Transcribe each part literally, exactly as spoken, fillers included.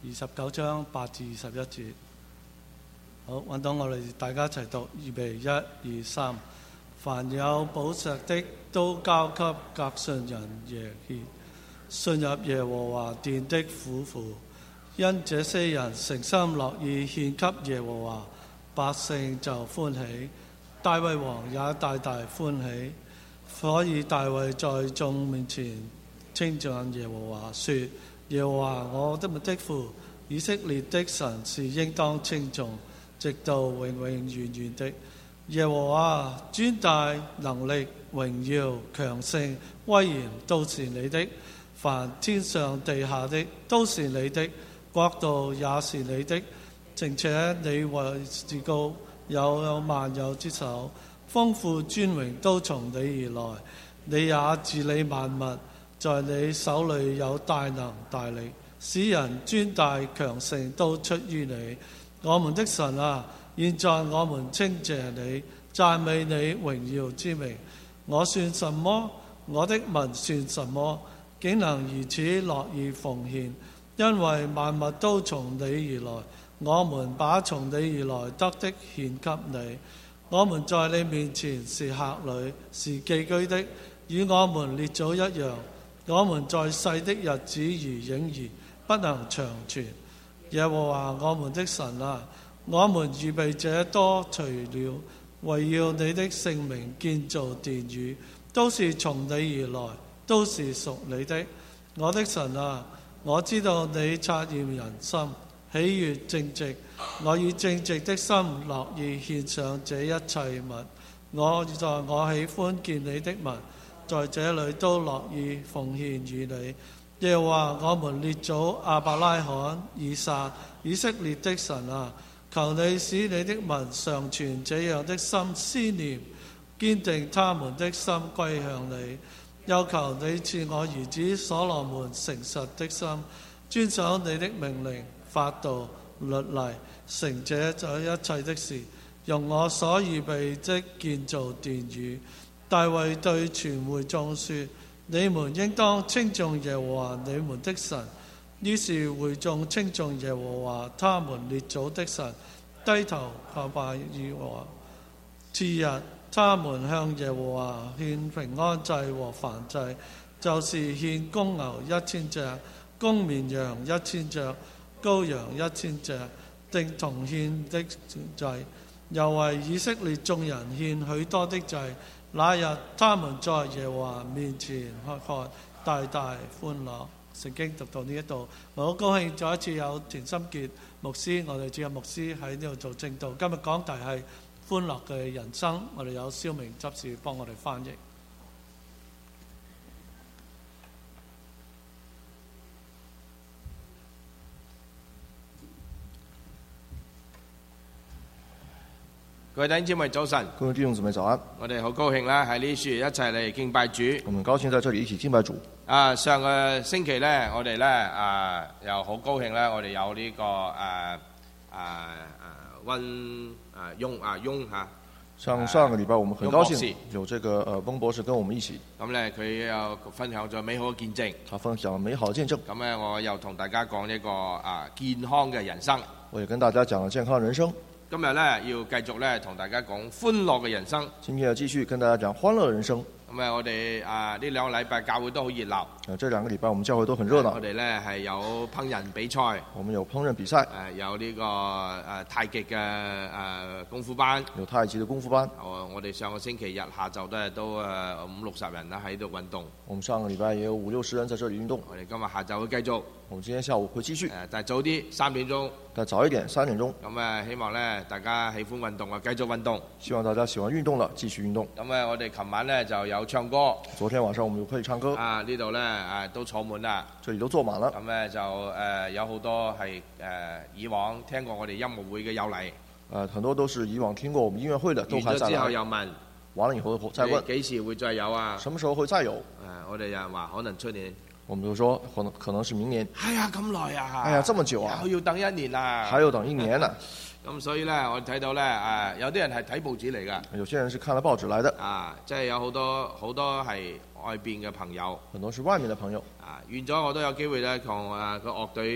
二十九章八至二十一節。好，揾到我哋大家一齊讀，預備一二三。凡有寶石的，都交給革信人耶歇，信入耶和華殿的府庫。因這些人誠心樂意獻給耶和華，百姓就歡喜，大衛王也大大歡喜。所以大衛在眾面前稱讚耶和華，說：耶和華我的的父，以色列的神是應當稱頌，直到永永遠遠的。耶和華尊大能力、榮耀、強盛、威嚴都是你的，凡天上地下的都是你的，國度也是你的，並且你為至高，有有萬有之首，豐富尊榮都從你而來，你也治理萬物，在你手裏有大能大力，使人尊大強盛都出於你。我們的神啊，現在我們稱謝你，讚美你榮耀之名。我算什麼？我的民算什麼？竟能如此樂意奉獻？因為萬物都從你而來，我們把從你而來得的獻給你。我們在你面前是客旅，是寄居的，與我們列祖一樣。我們在世的日子如影兒，不能長存。耶和華我們的神啊，我們預備這多除了為要你的聖名建造殿宇，都是從你而來，都是屬你的。我的神啊，我知道你察驗人心，喜悅正直。我以正直的心樂意獻上這一切物。我在我喜歡見你的民，在這裏都樂意奉獻與你。耶和華我們列祖亞伯拉罕、以撒、以色列的神啊，求你使你的民常存這樣的心思念，堅定他們的心歸向你。又求你賜我兒子所羅門誠實的心，遵守你的命令、法度、律例，成這這一切的事，用我所預備的建造殿宇。大衛對全會眾說：你們應當稱頌耶和華你們的神。於是會眾稱頌耶和華他們列祖的神，低頭叩拜耶和華。次日，他們向耶和華獻平安祭和燔祭，就是獻公牛一千隻、公綿羊一千隻、羔羊一千隻，定同獻的祭。又為以色列眾人獻許多的祭。那日，他們在耶和華面前喝喝，大大歡樂。聖經讀到呢一度，我好高興再一次有田心傑牧師，我哋主任牧師喺呢度做證道。今日講題係歡樂嘅人生，我哋有蕭明執事幫我哋翻譯。 各位弟兄姊妹早晨， 各位弟兄姊妹早安。 我哋好高興啦，喺呢處一齊嚟敬拜主。 我們高興在這裡一起敬拜主。 啊，上個星期咧，我哋咧啊又好高興咧，我哋有呢、這個誒誒誒温啊雍啊雍嚇。 上上個禮拜我們很高興有這個呃翁博士跟我們一起。 咁咧佢又分享咗美好嘅見證。 他分享美好嘅見證。 咁咧我又同大家講一個啊健康嘅人生。 我也跟大家講了健康人生。 今日咧要繼續咧同大家講歡樂嘅人生。 今天要繼續跟大家講歡樂人生。 咁啊，我哋啊呢兩個禮拜教會都好熱鬧。 啊，這兩個禮拜我們教會都很熱鬧。 我哋咧係有烹飪比賽。 我們有烹飪比賽。 誒有呢、這個誒、呃、太極嘅誒、呃、功夫班。 有太極嘅功夫班。 我我哋上個星期日下晝都係都誒五六十人啦喺度運動。 我們上個禮拜也有五六十人在這裡運動。 我哋今日下晝會繼續。 我們今天下午會繼續。誒、 呃，但係早啲三點鐘。 但早一點三點鐘。咁誒、呃，希望咧大家喜歡運動啊，繼續運動。 希望大家喜歡運動了，繼續運動。 咁誒，我哋琴晚咧就有唱歌。 昨天晚上我們又可以唱歌。 啊，呢度咧誒都坐滿啦。 這裡都坐滿了。 咁咧就誒、呃、有好多係誒、呃、以往聽過我哋音樂會嘅有嚟。 誒，很多都是以往聽過我們音樂會的，都還在來。 完咗之後又問。 完了以後再問。 幾時會再有啊？ 什麼時候會再有？誒、 呃，我哋有人話可能出年。 我們就說可能可能是明年。 哎呀，咁耐啊！ 哎呀，這麼久啊！ 又要等一年啦！ 還要等一年呢。 咁所以咧，我睇到咧，誒，有啲人係睇報紙嚟㗎。 有些人是看了報紙來的。 啊，即係有好多好多係外邊嘅朋友。 很多是外面的朋友。 啊，完咗我都有機會咧，同誒個樂隊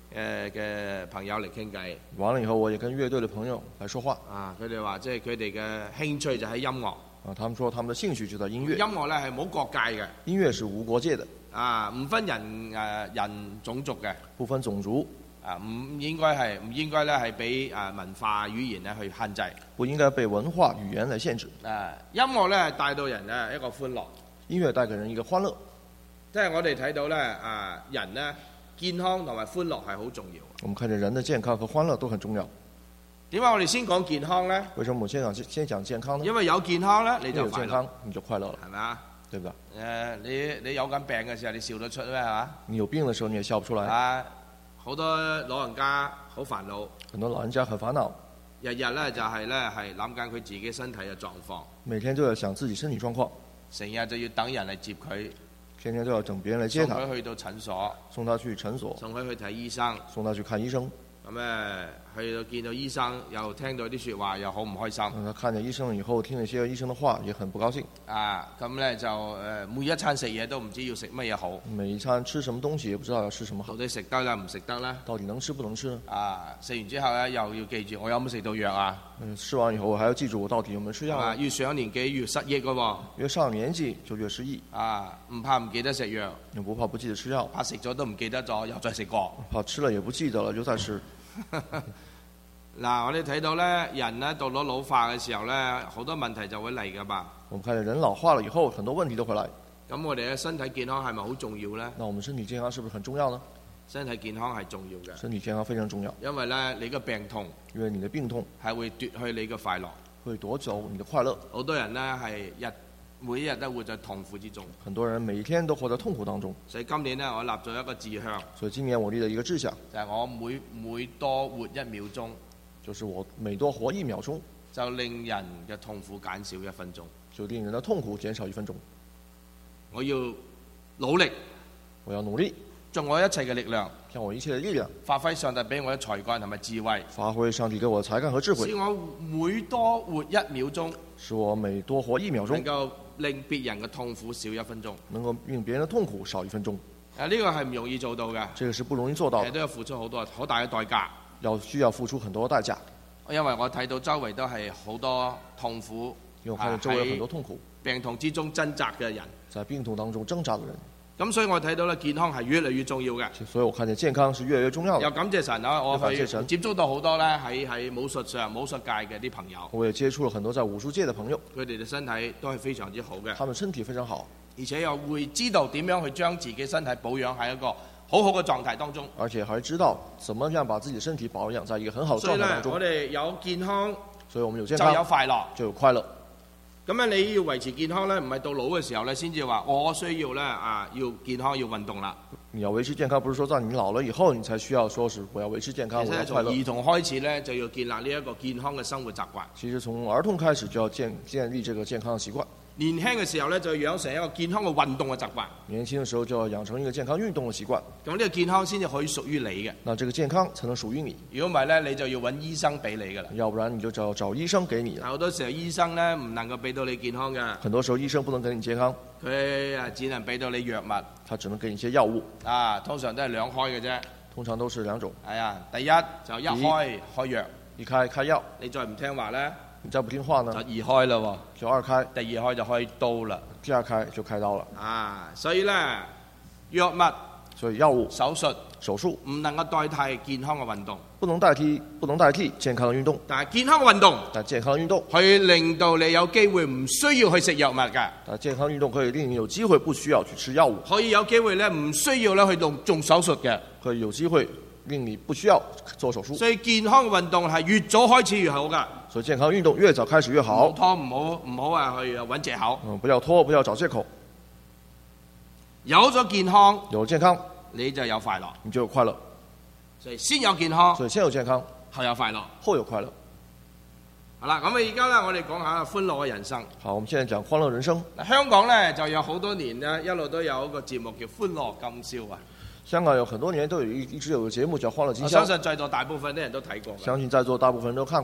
誒嘅朋友嚟傾偈。 完了以後，我也跟樂隊的朋友來說話。 啊，佢哋話即係佢哋嘅興趣就喺音樂。 啊，他們說他們的興趣就在音樂。 音樂咧係冇國界嘅。 音樂是無國界的。 啊，唔分人誒、呃、人種族嘅。 不分種族。 啊，唔應該係唔應該咧係俾誒文化語言咧去限制。 不應該被文化語言來限制。 誒，音樂咧帶到人咧一個歡樂。 音樂帶給人一個歡樂。 即係我哋睇到咧啊，人咧健康同埋歡樂係好重要。 我們看見人的健康和歡樂都很重要。 點解我哋先講健康咧？ 為什麼我先講先講健康呢？ 因為有健康咧，你就有健康你就快樂了， 係咪啊？ 對唔對？ 誒，你你有緊病嘅時候，你笑得出咩係嘛？ 你有病嘅時候，你也笑不出來。 啊，好多老人家好煩惱。 很多老人家很煩惱。 日日咧就係咧係諗緊佢自己身體嘅狀況。 每天都要想自己身體狀況。 成日就要等人嚟接佢。 天天都要等別人嚟接他。 送佢去到診所。 送他去診所。 送佢去睇醫生。 送他去看醫生。 咁誒去到見到醫生，又聽到啲説話，又好唔開心。 他看見醫生以後，聽了些醫生的話，也很不高興。 啊，咁咧就誒每一餐食嘢都唔知要食乜嘢好。 每一餐吃什麼東西，也不知道要吃什麼好。 到底食得啦，唔食得啦？ 到底能吃不能吃呢？ 啊，食完之後咧，又要記住我有冇食到藥啊？ 嗯，吃完以後，我還要記住我到底有冇吃藥啊？ 越上年紀越失憶嘅喎。 越上年紀就越失憶。 啊，唔怕唔記得食藥。 又不怕不記得吃藥。 怕食咗都唔記得咗，又再食過。 怕吃了也不記得了，又再吃。 嗱，我哋睇到咧，人咧到咗老化嘅時候咧，好多問題就會嚟噶嘛。 我們看見人老化了以後，很多問題都會來。 咁我哋嘅身體健康係咪好重要咧？ 那我們身體健康是不是很重要呢？ 身體健康係重要嘅。 身體健康非常重要。 因為咧，你嘅病痛， 因為你的病痛係會奪去你嘅快樂， 會奪走你的快樂。 好多人咧係日每一日都活在痛苦之中。 很多人每一天都活在痛苦當中。 所以今年咧，我立咗一個志向。 所以今年我立了一個志向， 就係我每每多活一秒鐘， 就是我每多活一秒鐘， 就令人嘅痛苦減少一分鐘， 就令人的痛苦減少一分鐘。 我要努力， 我要努力， 盡我一切嘅力量， 盡我一切嘅力量， 發揮上帝俾我嘅才幹同埋智慧， 發揮上帝給我嘅才幹和智慧， 使我每多活一秒鐘， 使我每多活一秒鐘， 能夠令別人嘅痛苦少一分鐘， 能夠令別人嘅痛苦少一分鐘。 啊，呢個係唔容易做到嘅， 這個是不容易做到的， 都要付出好多好大嘅代價， 要需要付出很多代價。 因為我睇到周圍都係好多痛苦， 因為我看到周圍有很多痛苦， 病痛之中掙扎嘅人， 在病痛當中掙扎嘅人。 咁所以我睇到咧，健康係越嚟越重要嘅。 所以我看見健康是越來越重要嘅。 又感謝神啊！我去接觸到好多咧喺喺武術上武術界嘅啲朋友。 我也接觸了很多在武術界嘅朋友。 佢哋嘅身體都係非常之好嘅。 他們身體非常好， 而且又會知道點樣去將自己身體保養喺一個好好嘅狀態當中。 而且還知道怎麼樣把自己的身體保養在一個很好嘅狀態當中。 所以咧，我哋有健康， 所以我們有健康就有快樂， 就有快樂。 咁樣你要維持健康咧，唔係到老嘅時候咧，先至話我需要咧啊，要健康要運動啦。 你要維持健康，不是說在你老了以後，你才需要說是我要維持健康，我要快樂。 從兒童開始咧，就要建立呢一個健康嘅生活習慣。 其實從兒童開始就要建建立這個健康嘅習慣。 年輕嘅時候咧，就要養成一個健康嘅運動嘅習慣。 年輕嘅時候就要養成一個健康運動嘅習慣。 咁呢個健康先至可以屬於你嘅。 那這個健康才能屬於你。如果唔係咧，你就要揾醫生俾你㗎啦。 要不然你就找找醫生給你。 好多時候醫生咧唔能夠俾到你健康嘅。 很多時候醫生不能給你健康。 佢啊只能俾到你藥物。 他只能給你一些藥物。 啊，通常都係兩開嘅啫。 通常都是兩種。 係啊，第一就一開開藥， 一開開藥。 你再唔聽話咧？ 你再不聽話呢？ 就二開啦喎， 就二開， 第二開就開刀啦。 第二開就開刀了。 啊，所以咧藥物， 所以藥物、 手術、 手術唔能夠代替健康嘅運動， 不能代替不能代替健康嘅運動。 但係健康嘅運動， 但健康嘅運動可以令到你有機會唔需要去食藥物㗎。 但健康運動可以令你有機會不需要去吃藥物， 可以有機會咧唔需要咧去做做手術嘅， 可以有機會令你不需要做手術。 所以健康嘅運動係越早開始越好㗎。 所以健康運動越早開始越好。 唔好拖，唔好唔好啊去揾藉口。 嗯，不要拖，不要找藉口。 有咗健康， 有健康， 你就有快樂， 你就有快樂。 所以先有健康， 所以先有健康， 後有快樂， 後有快樂。 好啦，咁啊而家咧，我哋講下歡樂嘅人生。 好，我們現在講歡樂人生。 嗱，香港咧就有好多年咧，一路都有一個節目叫《歡樂今宵》啊。香港有很多年都有一一直有個節目叫《歡樂今宵》。 我相信在座大部分啲人都睇過。 相信在座大部分人都看過。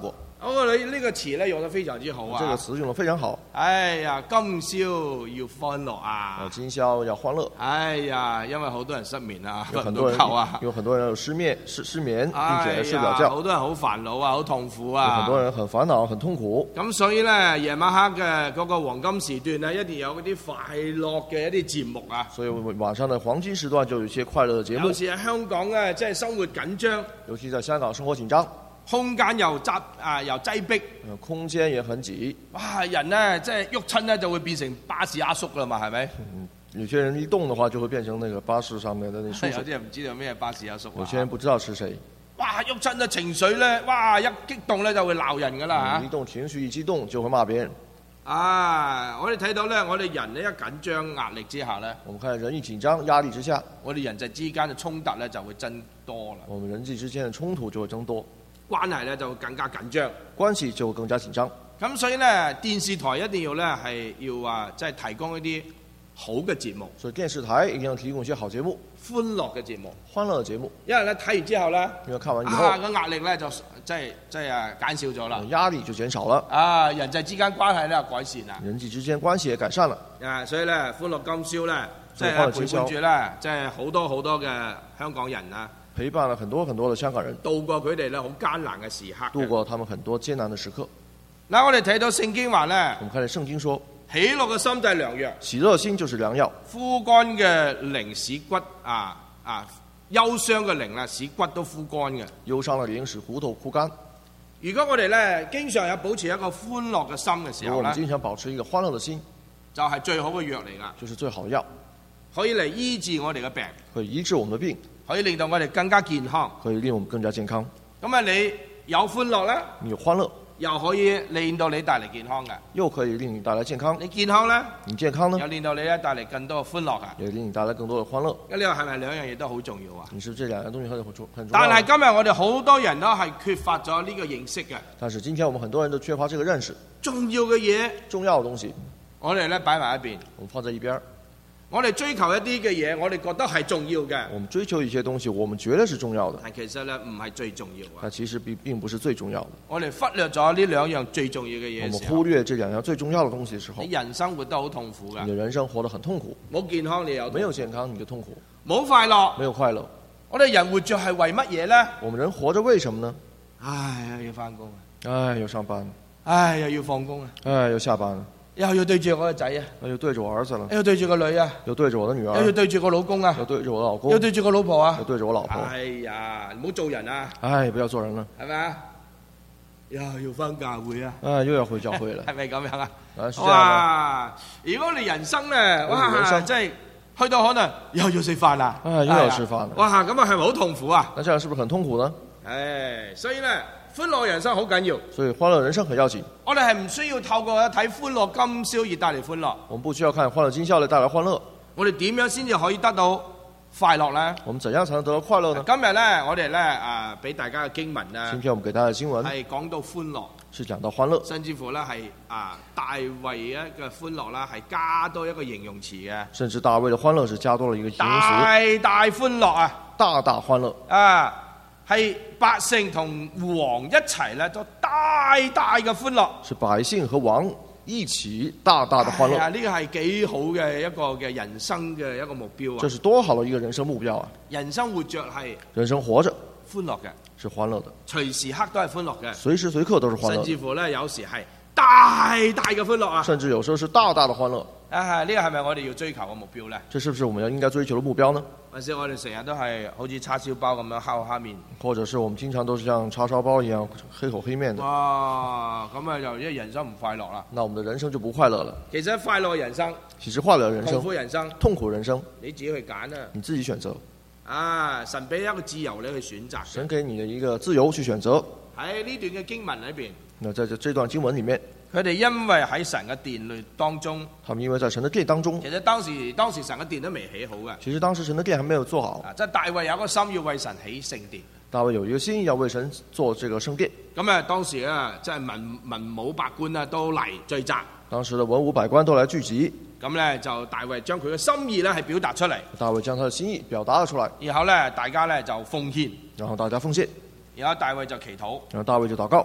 我覺得呢個詞咧用得非常之好啊！ 這個詞用得非常好。 哎呀，今宵要歡樂啊！ 啊，今宵要歡樂。 哎呀，因為好多人失眠啊， 有很多人啊， 有很多人有失眠、失失眠，並且睡不了覺。 好多人好煩惱啊，好痛苦啊。 有很多人很煩惱、很痛苦。 咁所以咧，夜晚黑嘅嗰個黃金時段咧，一定有嗰啲快樂嘅一啲節目啊。 所以晚上嘅黃金時段就有一些快樂嘅節目。 有時喺香港咧，即係生活緊張， 尤其在香港生活緊張。 空間又擠啊，又擠迫， 空間也很擠。 哇！人咧即係喐親咧，就會變成巴士阿叔啦嘛，係咪？ 嗯，有些人一動嘅話，就會變成那個巴士上面的那叔叔。 有啲人唔知道咩巴士阿叔。 有些人不知道是誰。 哇！喐親嘅情緒咧，哇！一激動咧就會鬧人噶啦嚇。 一動情緒一激動就會罵別人。 啊！我哋睇到咧，我哋人咧一緊張壓力之下咧， 我們看人一緊張壓力之下， 我哋人際之間嘅衝突咧就會增多啦。 我們人際之間嘅衝突就會增多。關係咧就更加緊張， 關係就更加緊張。 咁所以咧，電視台一定要咧係要話即係提供一啲好嘅節目。 所以電視台一定要提供一些好節目， 歡樂嘅節目， 歡樂嘅節目。 因為咧睇完之後咧， 因為看完以後， 啊個壓力咧就即係即係啊減少咗啦， 壓力就減少了。 啊，人際之間關係咧改善啦， 人際之間關係也改善了。 啊，所以咧歡樂今宵咧，即係陪伴住咧，即係好多好多嘅香港人啊。 陪伴了很多很多的香港人， 度過佢哋咧好艱難嘅時刻， 度過他們很多艱難的時刻。 嗱，我哋睇到聖經話咧， 我們看到聖經說， 喜樂嘅心就係良藥， 喜樂心就是良藥。 枯乾嘅靈使骨啊啊，憂傷嘅靈啊使骨都枯乾嘅， 憂傷嘅靈使骨頭枯乾。 如果我哋咧經常有保持一個歡樂嘅心嘅時候咧， 我們經常保持一個歡樂嘅心， 就係最好嘅藥嚟㗎， 就是最好嘅藥， 可以嚟醫治我哋嘅病， 可以醫治我們嘅病。 可以令到我哋更加健康， 可以令我們更加健康。 咁啊，你有歡樂咧， 你有歡樂， 又可以令到你帶嚟健康嘅， 又可以令你帶來健康。 你健康咧， 你健康呢， 又令到你咧帶嚟更多嘅歡樂啊， 又令你帶來更多嘅歡樂。 咁呢個係咪兩樣嘢都好重要啊？ 你是不是這兩樣東西很很重要？ 但係今日我哋好多人都係缺乏咗呢個認識嘅。 但是今天我們很多人都缺乏這個認識。 重要嘅嘢， 重要嘅東西， 我哋咧擺埋一邊， 我們放在一邊。 我哋追求一啲嘅嘢，我哋覺得係重要嘅。 我們追求一些東西，我們覺得是重要的。 但其實咧唔係最重要啊。 但其實並並不是最重要的。 我哋忽略咗呢兩樣最重要嘅嘢。 我們忽略這兩樣最重要的東西的時候， 你人生活得好痛苦㗎。 你的人生活得很痛苦。 冇健康你有。 沒有健康你就痛苦。 冇快樂。 沒有快樂。 我哋人活着係為乜嘢咧？ 我們人活着為什麼呢？ 唉，又要翻工啊！ 唉，要上班。 唉，又要放工啊！ 唉，又下班了。 又要對住我個仔啊！ 又對住我兒子了。 又對住個女啊！ 又對住我的女兒。 又要對住個老公啊！ 又對住我老公。 又對住個老婆啊！ 又對住我老婆。 哎呀，唔好做人啊！ 唉，不要做人了。 係咪啊？又要翻教會啊！ 唉，又要回教會了。 係咪咁樣啊？ 啊，是這樣哇！如果你人生咧，哇，真係去到可能又要食飯啦。 唉，又要食飯啦。 哇，咁啊係咪好痛苦啊？ 那這樣是不是很痛苦呢？ 唉，所以咧。歡樂人生好緊要， 所以歡樂人生很要緊。 我哋係唔需要透過睇歡樂今宵而帶嚟歡樂。 我們不需要看歡樂今宵嚟帶來歡樂。 我哋點樣先至可以得到快樂呢？ 我們怎樣才能得到快樂呢？ 今日咧，我哋咧啊，俾大家嘅經文啊， 今天我們給大家嘅經文係講到歡樂， 是講到歡樂， 甚至乎咧係啊大衛一嘅歡樂啦，係加多一個形容詞嘅。 甚至大衛嘅歡樂是加多了一個形容詞。 大大歡樂啊！ 大大歡樂啊！係百姓同王一齊咧，都大大嘅歡樂。 是百姓和王一起大大的歡樂。 啊，呢個係幾好嘅一個嘅人生嘅一個目標啊！ 這是多好的一個人生目標啊！ 人生活着係人生活着歡樂嘅， 是歡樂的， 隨時刻都係歡樂嘅， 隨時隨刻都是歡樂。 甚至乎咧，有時係大大嘅歡樂啊！ 甚至有時候是大大的歡樂。 啊，呢個係咪我哋要追求嘅目標咧？ 這是不是我們要應該追求的目標呢？ 還是我哋成日都係好似叉燒包咁樣烤黑面？ 或者是我們經常都是像叉燒包一樣黑口黑面的？ 哇！咁啊，就因為人生唔快樂啦。 那我們的人生就不快樂了。 其實快樂人生， 其實快樂人生， 痛苦人生， 痛苦人生， 你自己去揀啊！ 你自己選擇。 啊！神俾一個自由你去選擇。 神給你的一個自由去選擇。 喺呢段嘅經文裏邊， 那在這這段經文裡面， 佢哋因為喺神嘅殿裏當中， 他們因為在神的殿當中， 其實當時當時神嘅殿都未起好嘅。 其實當時神的殿還沒有做好。 啊，即係大衛有個心要為神起聖殿。 大衛有一個心要為神做這個聖殿。 咁啊，當時啊，即係文文武百官啊都嚟聚集。 當時的文武百官都來聚集。 咁咧就大衛將佢嘅心意咧係表達出嚟。 大衛將他的心意表達咗出嚟。 然後咧大家咧就奉獻。 然後大家奉獻。 然後大衛就祈禱。 然後大衛就禱告。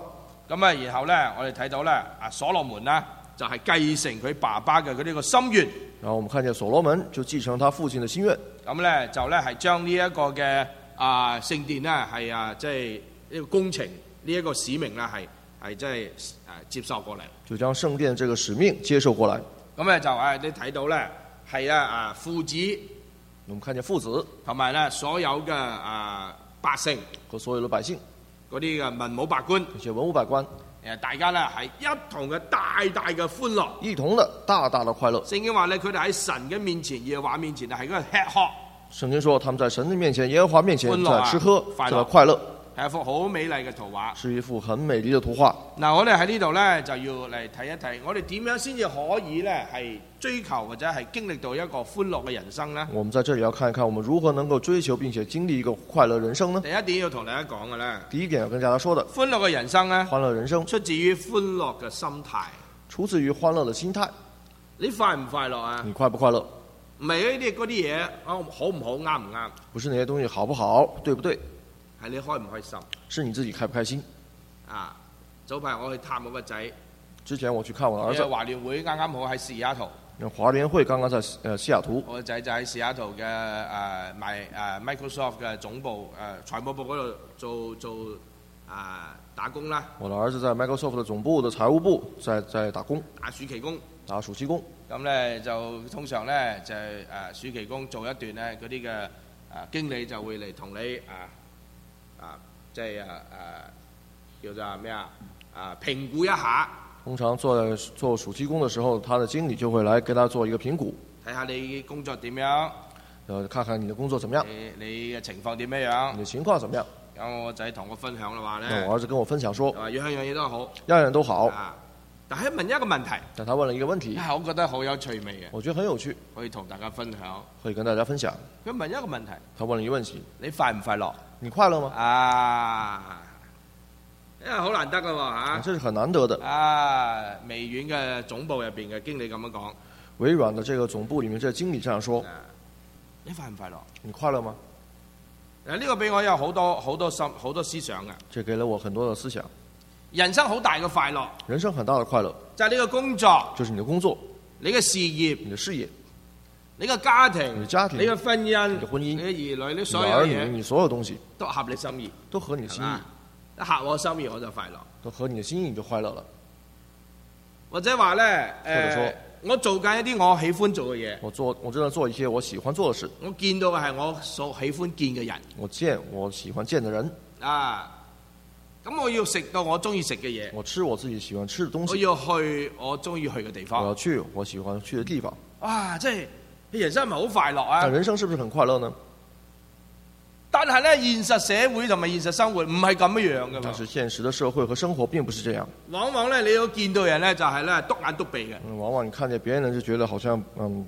咁啊，然後咧，我哋睇到咧，啊所羅門啦，就係繼承佢爸爸嘅佢呢個心願。 然後我們看見所羅門就繼承他父親的心願。 咁咧就咧係將呢一個嘅啊聖殿咧係啊即係呢個工程呢一個使命咧係係即係誒接受過嚟。 就將聖殿這個使命接受過來。 咁咧就誒你睇到咧係啊啊父子， 我們看見父子同埋咧所有嘅啊百姓和所有的百姓， 嗰啲嘅文武百官， 這些文武百官， 誒大家咧係一同嘅大大嘅歡樂， 一同的大大的快樂。 聖經話咧，佢哋喺神嘅面前、耶和華面前係嗰個吃喝。 聖經說，他們在神的面前、耶和華面前在吃喝， 快樂在快樂。 係一幅好美麗嘅圖畫， 是一幅很美麗的圖畫。 嗱，我哋喺呢度咧就要嚟睇一睇，我哋點樣先至可以咧係追求或者係經歷到一個歡樂嘅人生呢？ 我們在這裡要看一看，我們如何能夠追求並且經歷一個快樂人生呢？ 第一點要同大家講嘅咧， 第一點要跟大家說的， 歡樂嘅人生咧， 歡樂人生出自於歡樂嘅心態， 出自於歡樂的心態。 你快唔快樂啊？ 你快不快樂？ 唔係呢啲嗰啲嘢，好唔好，啱唔啱？ 不是那些東西好不好，對不對？ 係你開唔開心？ 是你自己開不開心？ 啊！早排我去探我個仔， 之前我去看我的兒子， 華聯會啱啱好喺西雅圖。 華聯會剛剛在呃西雅圖。 我個仔就喺西雅圖嘅誒賣誒 Microsoft 嘅總部誒財務部嗰度做做啊打工啦。 我的兒子在 Microsoft 的總部的財務部在在打工， 打暑期工。 打暑期工。 咁咧就通常咧就係誒暑期工做一段咧，嗰啲嘅誒經理就會嚟同你啊。啊，即係啊啊，叫做咩啊？啊，評估一下。 通常做做暑期工的時候，他的經理就會來給他做一個評估， 睇下你工作點樣， 呃，看看你的工作怎麼樣， 你你嘅情況點樣樣， 你的情況怎麼樣。 咁我仔同我分享嘅話咧， 那我兒子跟我分享說， 話樣樣嘢都好， 樣樣都好。 啊，但係問一個問題， 但他問了一個問題， 我覺得好有趣味嘅， 我覺得很有趣， 可以同大家分享， 可以跟大家分享。 佢問一個問題， 他問了一個問題， 你快唔快樂？ 你快樂嗎？ 啊，因為好難得㗎喎嚇， 這是很難得的。 啊，微軟嘅總部入邊嘅經理咁樣講， 微軟的這個總部裡面，這個經理這樣說， 你快唔快樂？ 你快樂嗎？ 嗱，呢個俾我有好多好多心好多思想嘅。 這給了我很多的思想。 人生好大嘅快樂， 人生很大的快樂， 就係你嘅工作， 就是你的工作， 你嘅事業， 你的事業。 你個家庭， 你的家庭， 你嘅婚姻， 你的婚姻， 你嘅兒女，你你所有的兒女， 嘢， 你所有東西都合你心意， 都合你的心意， 一合我心意我就快樂， 都合你的心意你就快樂了。 或者話咧，誒，我做緊一啲我喜歡做嘅嘢， 我做我真係做一些我喜歡做的事， 我見到嘅係我所喜歡見嘅人， 我見我喜歡見的人， 啊，咁我要食到我中意食嘅嘢， 我吃我自己喜歡吃的東西， 我要去我中意去嘅地方， 我要去我喜歡去的地方。 哇！即係你人生係咪好快樂啊？ 但人生是不是很快樂呢？ 但係咧，現實社會同埋現實生活唔係咁樣嘅嘛。 但是現實的社會和生活並不是這樣。 往往咧，你要見到人咧，就係咧篤眼篤鼻嘅。 嗯，往往你看見別人就覺得好像嗯，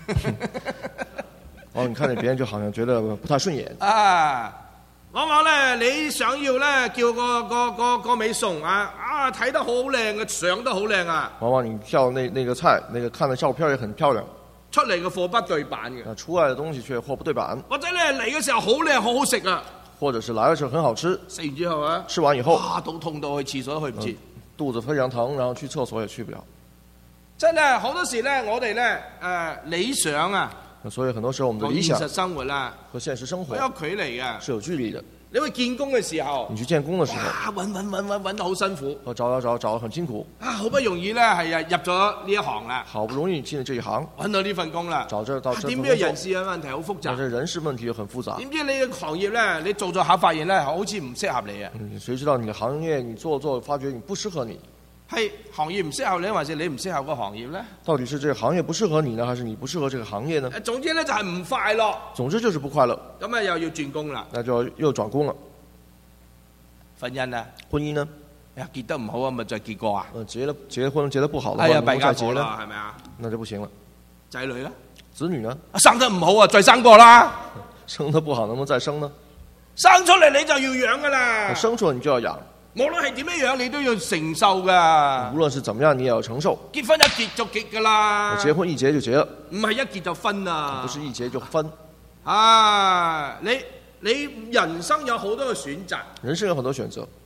往往你看見別人就好像覺得不太順眼。 啊！往往咧，你想要咧叫個個個個美餸啊啊睇得好靚嘅，上得好靚啊！ 往往你叫那那個菜，那個看的照片也很漂亮。 出嚟嘅貨不對版嘅， 出來的東西卻貨不對版， 或者咧嚟嘅時候好靚好好食啊， 或者是來的時候很好吃， 食完之後啊， 吃完以後， 哇，肚痛到去廁所都去唔切， 嗯，肚子非常疼，然後去廁所也去不了。 真係好多時咧，我哋咧誒理想啊， 所以很多時候我們的理想現實生活啦和現實生活有距離嘅， 是有距離的。 你去見工嘅時候， 你去見工嘅時候， 哇，揾揾揾揾揾得好辛苦， 我找找找找得很辛苦， 啊，好不容易咧係啊入咗呢一行啦， 好不容易進了這一行， 揾到呢份工啦， 找這到這份工作， 點知人事嘅問題好複雜， 但是人事問題又很複雜， 點知你嘅行業咧，你做咗下發現咧，好似唔適合你啊， 嗯，誰知道你的行業你做做發覺你不適合你， 係行業唔適合你，還是你唔適合個行業咧？ 到底是這個行業不適合你呢，還是你不適合這個行業呢？ 誒，總之咧就係唔快樂， 總之就是不快樂， 咁啊又要轉工啦， 那就又轉工了。 婚姻啊， 婚姻呢？ 呀結得唔好啊，咪再結過啊？ 呃，結了結婚結得不好的話， 哎呀， 能弊夠再結呢？ 家伙啦，係咪啊？ 那就不行了。 仔女咧？ 子女呢？ 生得唔好啊，再生過啦。 生得不好，能不能再生呢？ 生出嚟你就要養噶啦。 生出來你就要養。 無論係點樣養，你都要承受噶。 無論是怎麼樣，你也要承受。 結婚一結就結噶啦。 結婚一結就結了。 唔係一結就分啊。 不是一結就分。 啊，你你人生有好多嘅選擇。 人生有很多選擇。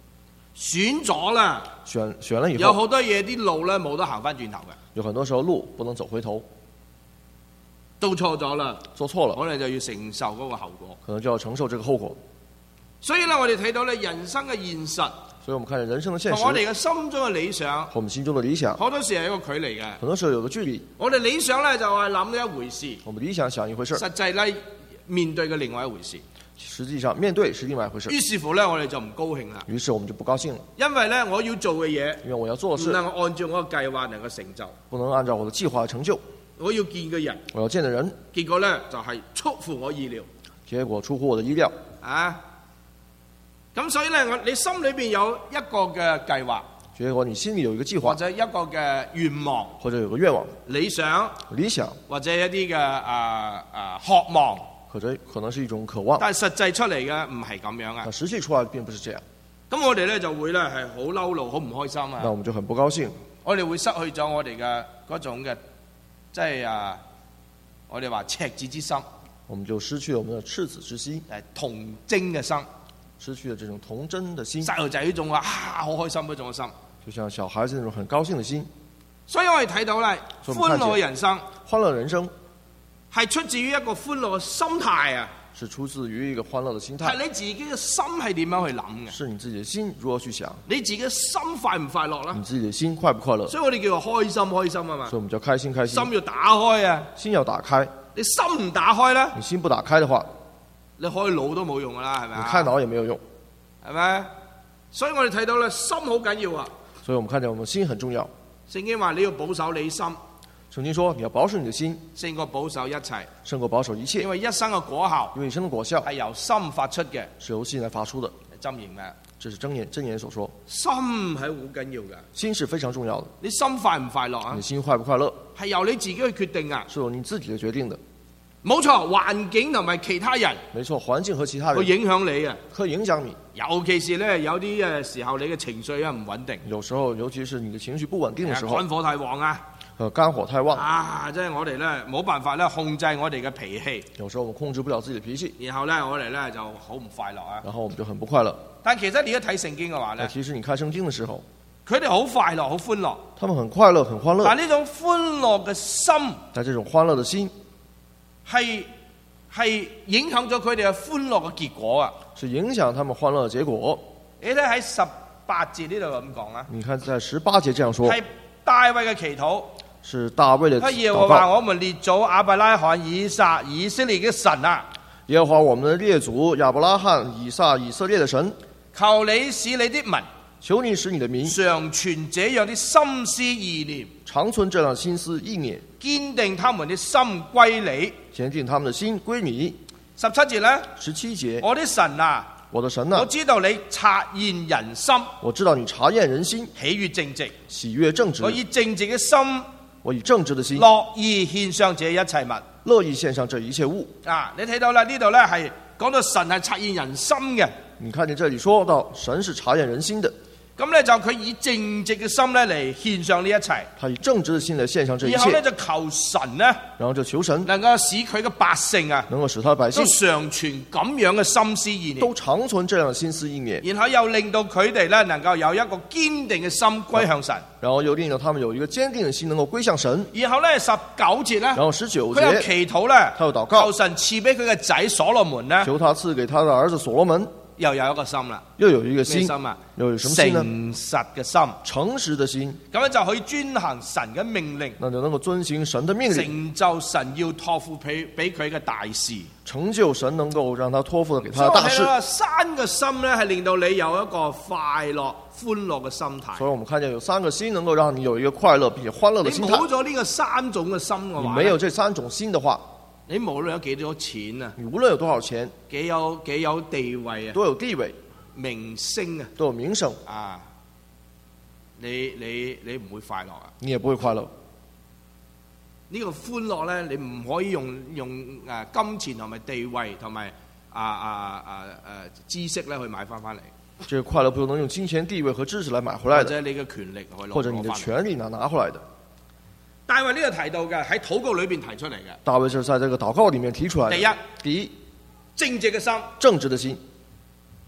選咗啦， 選選了以有後， 好多嘢啲路咧冇得行翻轉頭嘅， 有很多時候路不能走回頭， 都錯咗啦， 做錯了， 我哋就要承受嗰個後果。 可能就要承受這個後果。 所以咧，我哋睇到咧人生嘅現實所以我們看見人生的現同我實哋嘅心中嘅理想， 和我們心中的理想， 好多時係一個距離嘅。 很多時候有個距離。 我哋理想咧就係諗一回事， 我們理想想一回事， 實際咧面對嘅另外一回事。 實際上面對是另外一回事。 於是乎咧，我哋就唔高興啦， 於是我們就不高興了， 因為咧我要做嘅嘢因為我要做的事唔能夠按照我嘅計劃能夠成就， 不能按照我的計劃成就。 我要見嘅人， 我要見的人， 結果咧就係出乎我意料結果出乎我的意料。 啊！咁所以咧，我你心裏邊有一個嘅計劃， 結果你心裡有一個計劃， 或者一個嘅願望、 或者有個願望、 理想， 理想， 或者一啲嘅啊啊渴望， 或者可能是一種渴望， 但係實際出嚟嘅唔係咁樣啊但！實際出來並不是這樣。 咁我哋咧就會咧係好嬲怒、好唔開心啊！ 那我們就很不高興， 我哋會失去咗我哋嘅嗰種嘅，即係啊，我哋話赤子之心， 我們就失去了我們的赤子之心， 誒童貞嘅心， 失去了這種童真的心， 細路仔呢種話啊好開心嗰種嘅心。 就像小孩子那種很高興的心。 所以我哋睇到咧，歡樂嘅人生歡樂人生係出自於一個歡樂嘅心態啊！ 是出自於一個歡樂的心態， 係你自己嘅心係點樣去諗嘅？ 是你自己的心如何去想， 你自己嘅心快唔快樂啦你？自己的心快不快樂？ 所以我哋叫做開心開心啊嘛所以，我們叫開心開心， 心要打開啊！ 心要打開。 你心唔打開咧， 你心不打開的話， 你開腦都冇用噶啦，係咪你啊？ 開腦也沒有用。 係咪？所以我哋睇到咧，心好緊要啊！ 所以我們看見我們心很重要。 聖經話你要保守你心， 聖經說你要保守你的心， 勝過保守一切， 勝過保守一切因，為一生嘅果效因為一生的果效係由心發出嘅。 是由心來發出的。 箴言咩？ 這是箴言箴言所說， 心係好緊要嘅。 心是非常重要的。 你心快唔快樂啊你？心快不快樂， 係由你自己去決定啊！ 是由你自己的決定的。 冇錯，環境同埋其他人沒錯，環境和其他人會影響你啊！ 可以影響你。 尤其是咧有啲誒時候，你嘅情緒啊唔穩定， 有時候，尤其是你的情緒不穩定的時候， 肝火太旺啊！ 呃，肝火太旺， 啊，即係我哋咧冇辦法咧控制我哋嘅脾氣， 有時候我們控制不了自己的脾氣， 然後咧我哋咧就好唔快樂啊！ 然後我們就很不快樂。 但其實你一睇聖經嘅話咧， 那其實你看聖經的時候， 佢哋好快樂、好歡樂， 他們很快樂，很歡樂。 但呢種歡樂嘅心但這種歡樂的心係係影響咗佢哋嘅歡樂嘅結果啊！ 是影響他們歡樂的結果。 你睇喺十八節呢度咁講啊， 你看在十八節這樣說， 係大衛嘅祈禱。 是大衛的他耶和禱華告。 我們列祖亞伯拉罕、以撒、以色列嘅神啊， 耶和華我們的列祖亞伯拉罕、以撒、以色列的神， 求你使你的民求你使你的民常存這樣的心思意念， 長存這樣心思意念， 堅定他們的心歸你。 堅定他們的心歸你。 十七節呢， 十七節， 我的神啊， 我的神啊我，知道你察驗人心， 我知道你察驗人心， 喜悦正直， 喜悅正直我。以正直嘅心我以正直的心， 樂意獻上這一切物。 樂意獻上這一切物。 啊，你睇到啦，呢度呢係講到神係察驗人心嘅， 你看見這裡說到神是察驗人心的， 咁呢，就佢以正直嘅心呢嚟獻上呢一切， 他以正直的心來獻上這一然後呢， 切， 就求神呢然後就求神能夠使佢嘅百姓啊能夠使他的百姓都常存咁樣嘅心思意念， 都長存這樣的心思意念， 然後又令到佢哋呢能夠有一個堅定嘅心歸向神。 然後又令到他們有一個堅定的心能夠歸向神。 然後呢，十九節呢， 然後十九佢有節， 祈禱呢， 他有禱告求神賜俾佢嘅仔所羅門呢， 求他賜給他的兒子所羅門， 又有一個心啦， 又有一個咩心， 心啊？ 又有什麼心呢？ 誠實嘅心， 誠實的心， 咁樣就可以遵行神嘅命令， 那就能夠遵行神的命令， 成就神要託付俾俾佢嘅大事。 成就神能夠讓他託付給他所以我的大事。 睇到啊，山嘅心咧係令到你有一個快樂、歡樂嘅心態。 所以我們看見有三個心能夠讓你有一個快樂並且歡樂的心你冇態。 咗呢個三種嘅心嘅你話， 沒有這三種心的話， 你無論有幾多錢啊， 你無論有多少錢， 幾有幾有地位啊， 都有地位， 明星啊， 都有名聲， 啊，你你你唔會快樂啊！ 你也不會快樂。 呢、這個歡樂咧，你唔可以用用誒金錢同埋地位同埋啊啊啊誒知識咧去買翻翻嚟， 這個快樂不能用金錢、地位和知識來買回來的， 或者你嘅權力去攞或者你的攞返嚟。 權利拿拿回來的。 大衛呢度提到嘅喺禱告裏邊提出嚟嘅， 大衛是在這個禱告裡面提出來的。 第一， 第一， 正直嘅心， 正直的心，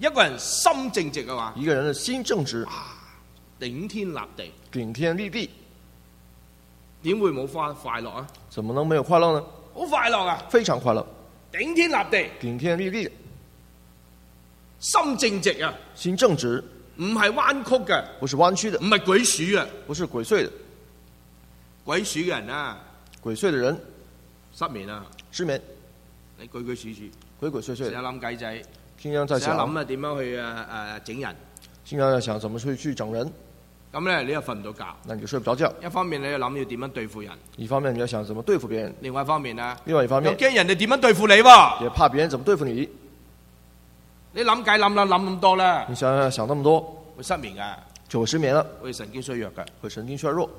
一個人心正直嘅話， 一個人的心正直， 頂天立地， 頂天立地， 點會冇快快樂啊？ 怎麼能沒有快樂呢？ 好快樂啊！ 非常快樂， 頂天立地， 頂天立地， 心正直啊！ 心正直， 唔係彎曲嘅， 不是彎曲的， 唔係鬼鼠啊！ 不是鬼祟的， 鬼鼠嘅人啊， 鬼祟的人失眠啊， 失眠， 你鬼鬼鼠鼠， 鬼鬼祟祟成日的， 諗計仔， 經常在想， 成日諗啊點樣去啊誒整人， 經常在想怎麼去去整人， 咁咧你又瞓唔到覺。 那你就睡不着覺。 一方面你要諗要點樣對付人， 一方面你要想怎麼對付別人， 另外一方面啊， 另外一方面又驚人哋點樣對付你喎。 也怕別人怎麼對付你。 你諗計諗諗諗咁多啦， 你想想想那麼多， 會失眠噶， 就會失眠了， 會神經衰弱噶。 會神經衰弱。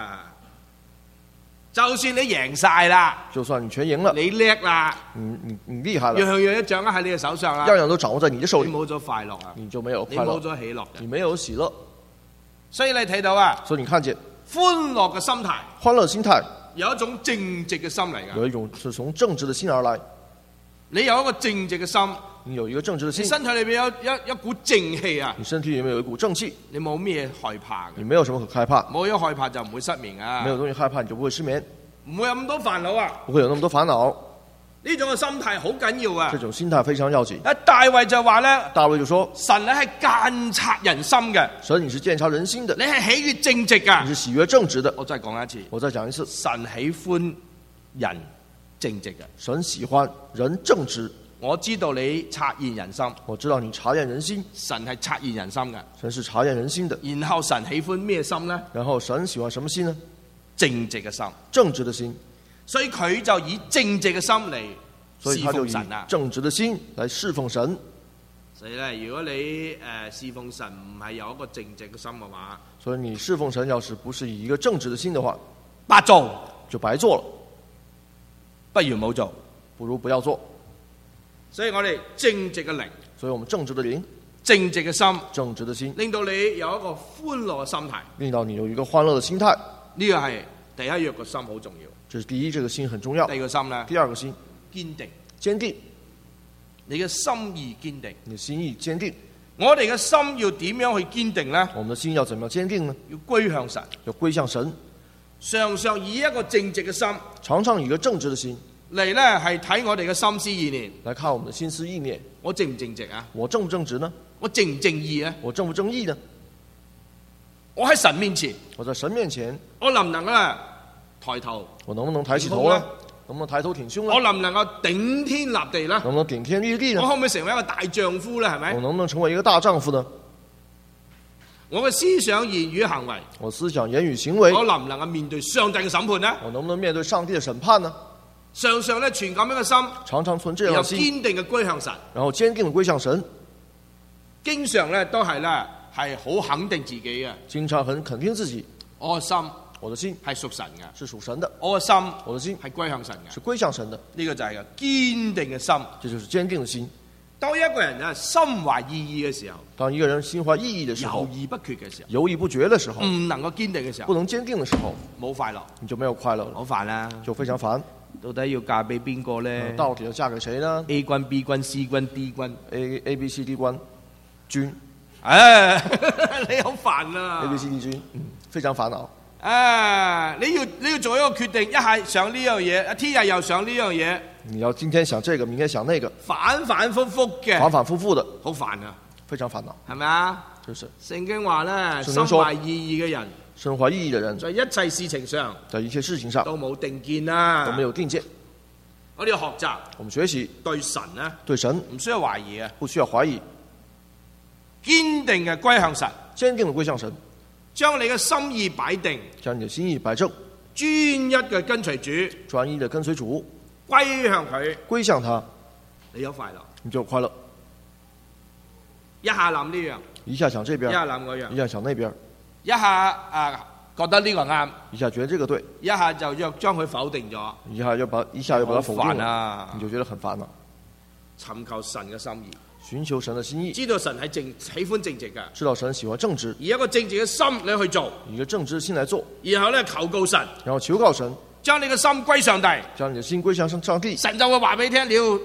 就算你贏晒啦， 就算你全贏了， 你叻啦， 你你你厲害了， 樣樣嘢掌握喺你嘅手上啦， 樣樣都掌握在你的手裏， 你冇咗快樂啊， 你就沒有你快樂， 冇咗喜樂嘅。 你沒有喜樂。 所以你睇到啊， 所以你看見歡樂嘅心態， 歡樂心態有一種正直嘅心嚟噶。 有一種是從正直的心而來， 你有一個正直嘅心， 你有一個正直的心， 你身體裏邊有一一股正氣啊， 你身體裏面有一股正氣， 你冇咩害怕嘅， 你沒有什麼可害怕， 冇咗害怕就唔會失眠啊， 沒有東西害怕你就不會失眠， 唔會有咁多煩惱啊。 不會有那麼多煩惱。 呢種嘅心態好緊要啊！ 這種心態非常要緊。 啊，大衛就話咧， 大衛就說： 神咧係監察人心嘅， 神你是監察人心的， 你係喜悅正直噶。 你是喜悅正直的。 我再講一次， 我再講一次， 神喜歡人正直嘅。 神喜歡人正直。 我知道你察驗人心， 我知道你察驗人心， 神係察驗人心嘅。 神是察驗人心的。 然後神喜歡咩心呢？ 然後神喜歡什麼心呢？ 正直嘅心， 正直的心。 所以佢就以正直嘅心嚟侍所以他就以奉神啊。 正直的心來侍奉神。 所以咧，如果你誒、呃、侍奉神唔係有一個正直嘅心嘅話， 所以你侍奉神要是不是以一個正直的心的話， 白做就白做了， 不如冇做， 不如不要做。 所以我哋正直嘅靈， 所以我們正直的靈， 正直嘅心， 正直的心， 令到你有一個歡樂嘅心態。 令到你有一個歡樂的心態。 呢個係第一樣個心好重要。 這是第一，這個心很重要。 第二個心咧， 第二個心， 堅定， 堅定。 你嘅心意堅定， 你的心意堅定。 我哋嘅心要點樣去堅定呢？ 我們的心要怎麼樣堅定呢？ 要歸向神， 要歸向神， 常常以一個正直嘅心常常以一個正直的心嚟咧，係睇我哋嘅心思意念。 來看我們的心思意念。 我正唔正直啊？ 我正不正直呢？ 我正唔正義啊？ 我正不正義呢？ 我喺神面前， 我在神面前， 我能唔能啊抬頭？ 我能不能抬起頭呢？能不能抬頭挺胸呢？ 我能唔能夠頂天立地呢？ 能不能頂天立地呢？ 我可唔可以成為一個大丈夫呢？係咪？ 我能不能成為一個大丈夫呢？ 我嘅思想、言語、行為， 我思想、言語、行為， 我能唔能夠面對上帝嘅審判呢？ 我能不能面對上帝的審判呢？ 常常咧存咁樣嘅心， 常常存這樣又的心， 堅定嘅歸向神， 然後堅定的歸向神， 經常咧都係咧係好肯定自己嘅。 經常很肯定自己。 我嘅心， 我的心係屬神嘅， 是屬神的， 我嘅心， 我的心係歸向神嘅。 是歸向神的。 呢個就係個堅定嘅心。 這就是堅定的心。 當一個人啊心懷意義嘅時候， 當一個人心懷意義的時候， 猶豫不決嘅時候， 猶豫不決的時候， 唔能夠堅定嘅時候， 不能堅定的時候， 冇快樂， 你就沒有快樂了， 好煩啦。 就非常煩。 到底要嫁俾邊個咧？ 到底要嫁給誰呢 ？A 軍、B 軍、C 軍、D 軍 ？A A B C D 軍軍， 唉，你好煩啊 ！A B C D 軍，嗯，非常煩惱。 啊！你要你要做一個決定，一係想呢樣嘢，聽日又想呢樣嘢。 你要今天想這個，明天想那個， 反反复复嘅， 反反复复的， 好煩啊！ 非常煩惱， 係咪啊？ 就是聖經話咧，心聖經說懷意義嘅人， 身懷意義的人， 在一切事情上， 在一切事情上都冇定見啦， 都沒有定見。 我哋要學習， 我們學習對神咧， 對神唔需要懷疑嘅， 不需要懷疑， 堅定嘅歸向神， 堅定的歸向神， 將你嘅心意擺定， 將你的心意擺正， 專一嘅跟隨主， 專一的跟隨主， 歸向佢， 歸向他， 你有快樂。 你就有快樂。 一下諗呢樣， 一下想這邊， 一下諗嗰樣， 一下想那邊， 一下啊覺得呢個啱， 一下覺得這個對， 一下就將將佢否定咗， 一下又把一下又把它否定好煩了， 啊！ 你就覺得很煩了。 尋求神嘅心意， 尋求神的心意， 知道神係正喜歡正直嘅， 知道神喜歡正直， 以一個正直嘅心你去做， 以一個正直的心來做， 然後咧求告神， 然後求告神， 將你嘅心歸上帝， 將你的心歸向上帝， 神就會話俾你聽，你要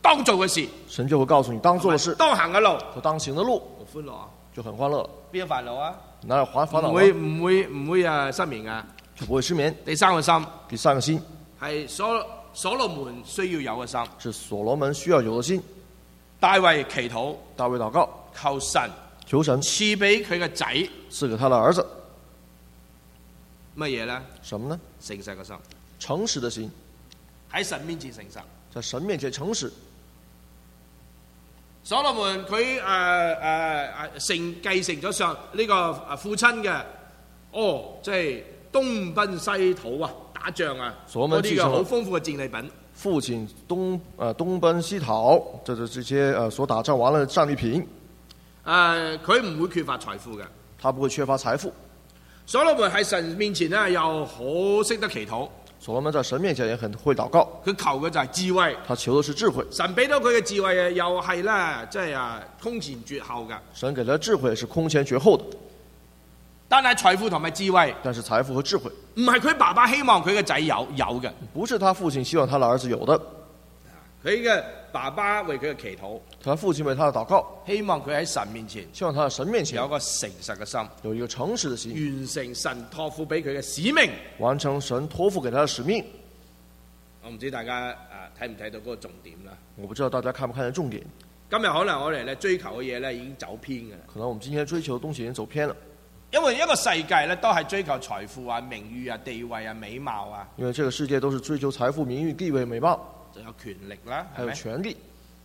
當做嘅事， 神就會告訴你當做的事當行嘅路， 和當行的路， 好歡樂啊！ 就很歡樂。 邊有煩惱啊？ 哪有煩煩惱？ 唔會唔會唔會啊失眠啊？ 就不會失眠。 第三個心， 第三個心係所所羅門需要有嘅心， 是所羅門需要有的心。 大衛祈禱， 大衛禱告， 求神求神賜俾佢嘅仔， 賜給他的兒子乜嘢咧？ 什麼呢？ 誠實嘅心， 誠實的心， 喺神面前誠實。 在神面前誠實。 所羅門佢誒誒誒承繼承咗上呢個誒父親嘅，哦，即係東奔西討啊，打仗啊，嗰啲嘅好豐富嘅戰利品。 父親東誒東奔西討，這就這些誒所打仗完了戰利品。 誒，佢唔會缺乏財富嘅， 他不會缺乏財富。 所羅門喺神面前呢，又好識得祈禱。 所羅門在神面前也很會禱告， 佢求嘅就係智慧， 他求的是智慧。 神俾到佢嘅智慧啊，又係咧，即係啊空前絕後嘅。 神給他智慧是空前絕後的， 但係財富同埋智慧， 但是財富和智慧唔係佢爸爸希望佢嘅仔有有嘅， 不是他父親希望他的兒子有的。 佢嘅爸爸為佢嘅祈禱， 他父親為他的禱告， 希望佢喺神面前， 希望他的神面前有個誠實嘅心， 有一個誠實的心， 完成神託付俾佢嘅使命， 完成神託付給他的使命。 我唔知大家啊睇唔睇到嗰個重點啦？ 我不知道大家看不看見重點。 今日可能我哋咧追求嘅嘢咧已經走偏嘅啦。 可能我們今天追求的東西已經走偏了。 因為一個世界咧都係追求財富啊、名譽啊、地位啊、美貌啊。 因為這個世界都是追求財富、名譽、地位、美貌， 就有權力啦， 還有權力。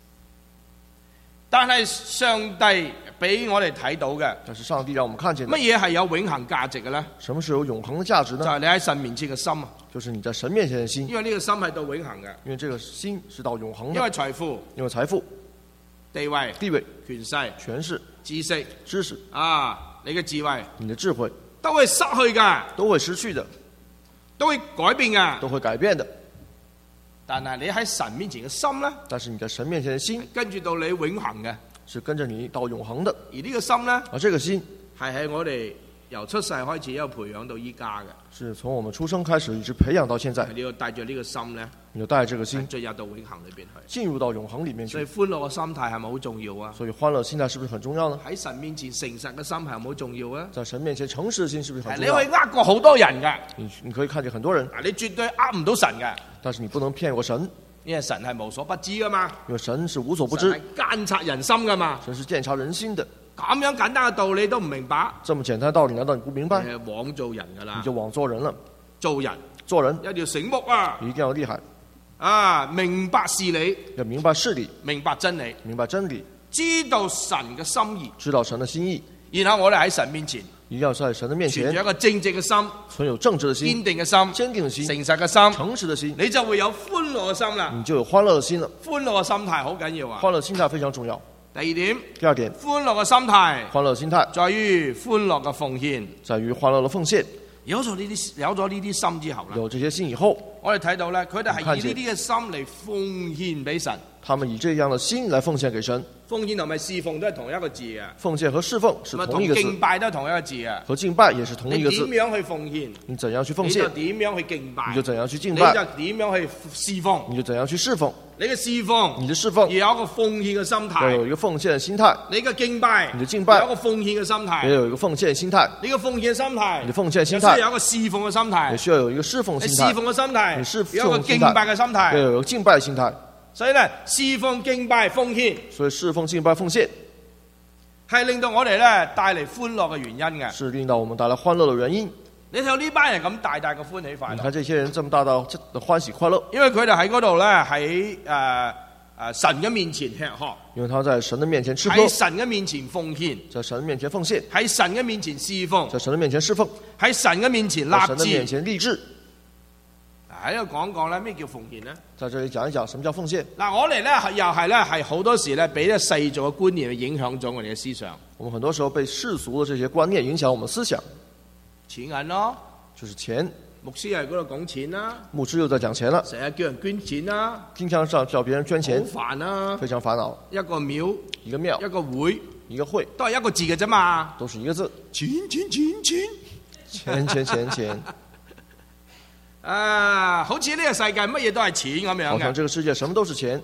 但係上帝俾我哋睇到嘅， 但是上帝讓我們看見乜嘢係有永恆價值嘅咧？ 什麼是有永恆的價值呢？ 就係你喺神面前嘅心啊！ 就是你在神面前的心。 因為呢個心係到永恆嘅。 因為這個心是到永恆的。 因為財富， 因為財富、 地位、 地位、 權勢、 權勢、 知識、 知識啊，你嘅智慧、 你的智慧都會失去㗎， 都會失去的， 都會改變㗎， 都會改變的。 但係你喺神面前嘅心咧， 但是你在神面前的心， 跟住到你永恆嘅， 是跟着你到永恆的。 而呢個心咧， 而這個心係喺我哋由出世開始一路培養到依家嘅， 是從我們出生開始一直培養到現在。 你要帶住呢個心咧， 你要帶這個心進入到永恆裏邊去， 進入到永恆裡面去。 所以歡樂嘅心態係咪好重要啊？ 所以歡樂心態是不是很重要呢？ 喺神面前誠實嘅心係咪好重要啊？ 在神面前誠實的心是不是很重你要？ 可以呃過好多人㗎， 你你可以看見很多人， 你絕對呃唔到神㗎， 但是你不能騙過神， 因為神係無所不知㗎嘛， 因為神是無所不知， 神係監察人心㗎嘛， 神是監察人心的。 咁樣簡單嘅道理都唔明白， 這麼簡單的道理難道你不明白？ 你係枉做人㗎啦， 你就枉做人了。 做人做人一定要醒目啊， 一定要厲害啊，明白事理， 要明白事理， 明白真理， 明白真理， 知道神嘅心意， 知道神的心意。 然後我哋喺神面前， 一定要在神的面前存住一個正直嘅心， 存有正直的心， 堅定嘅心， 堅定的心， 誠實嘅心， 誠實的心， 你就會有歡樂嘅心啦。 你就有歡樂的心了。 歡樂嘅心態好緊要啊。 歡樂心態非常重要。 第二點， 第二點， 歡樂嘅心態， 歡樂心態在於歡樂嘅奉獻， 在於歡樂的奉獻。 有咗呢啲有咗呢啲心之後咧， 有這些心以後， 我哋睇到咧，佢哋係以呢啲嘅心嚟奉獻俾神。 他們以這樣的心來奉獻給神。 奉獻同埋侍奉都係同一個字嘅。 奉獻和侍奉是同一個字。 敬拜都係同一個字嘅。 和敬拜也是同一個字。 你點樣去奉獻？ 你怎樣去奉獻？ 你就點樣去敬拜？ 你就怎樣去敬拜？ 你就點樣去侍奉？ 你就怎樣去侍奉？ 你嘅侍奉， 你的侍奉要有一個奉獻嘅心態。 要有一個奉獻嘅心態。 你嘅敬拜， 你的敬拜有一個奉獻嘅心態。 也有一個奉獻心態。 你嘅奉獻心態， 你的奉獻心態。 需要有一個侍奉嘅心態。 你需要有一個侍奉心態。 侍奉嘅心態， 你侍奉有一個敬拜嘅心態。 要有一個敬拜嘅心態。 所以咧，侍奉、敬拜、奉獻， 所以侍奉、敬拜、奉獻係令到我哋咧帶嚟歡樂嘅原因嘅。 是令到我們帶來歡樂嘅原因。 你睇到呢班人咁大大嘅歡喜快樂。 你看這些人這麼大大的歡喜快樂。 因為佢哋喺嗰度咧，喺誒誒神嘅面前吃喝。 因為他在神嘅面前吃喝。 喺神嘅面前奉獻。 在神嘅面前奉獻。 喺神嘅面前侍奉。 在神嘅面前侍奉。 喺神嘅面前立志。 在神嘅面前立志。 喺度講講咧，咩叫奉獻呢？ 在這裡講一講什麼叫奉獻。 嗱，我哋咧又係咧係好多時咧，俾啲世俗嘅觀念影響咗我哋嘅思想。 我們很多時候被世俗嘅這些觀念影響我們思想。 錢銀咯， 就是錢。 牧師喺嗰度講錢啦。 牧師又在講錢啦。 成日叫人捐錢啦。 經常叫叫別人捐錢。 好煩啊！ 非常煩惱。 一個廟， 一個廟， 一個會， 一個會， 都係一個字嘅啫嘛。 都是一個字。 錢錢錢錢， 錢錢錢錢。 啊，好似呢個世界乜嘢都係錢咁樣嘅。 好像這個世界什麼都是錢。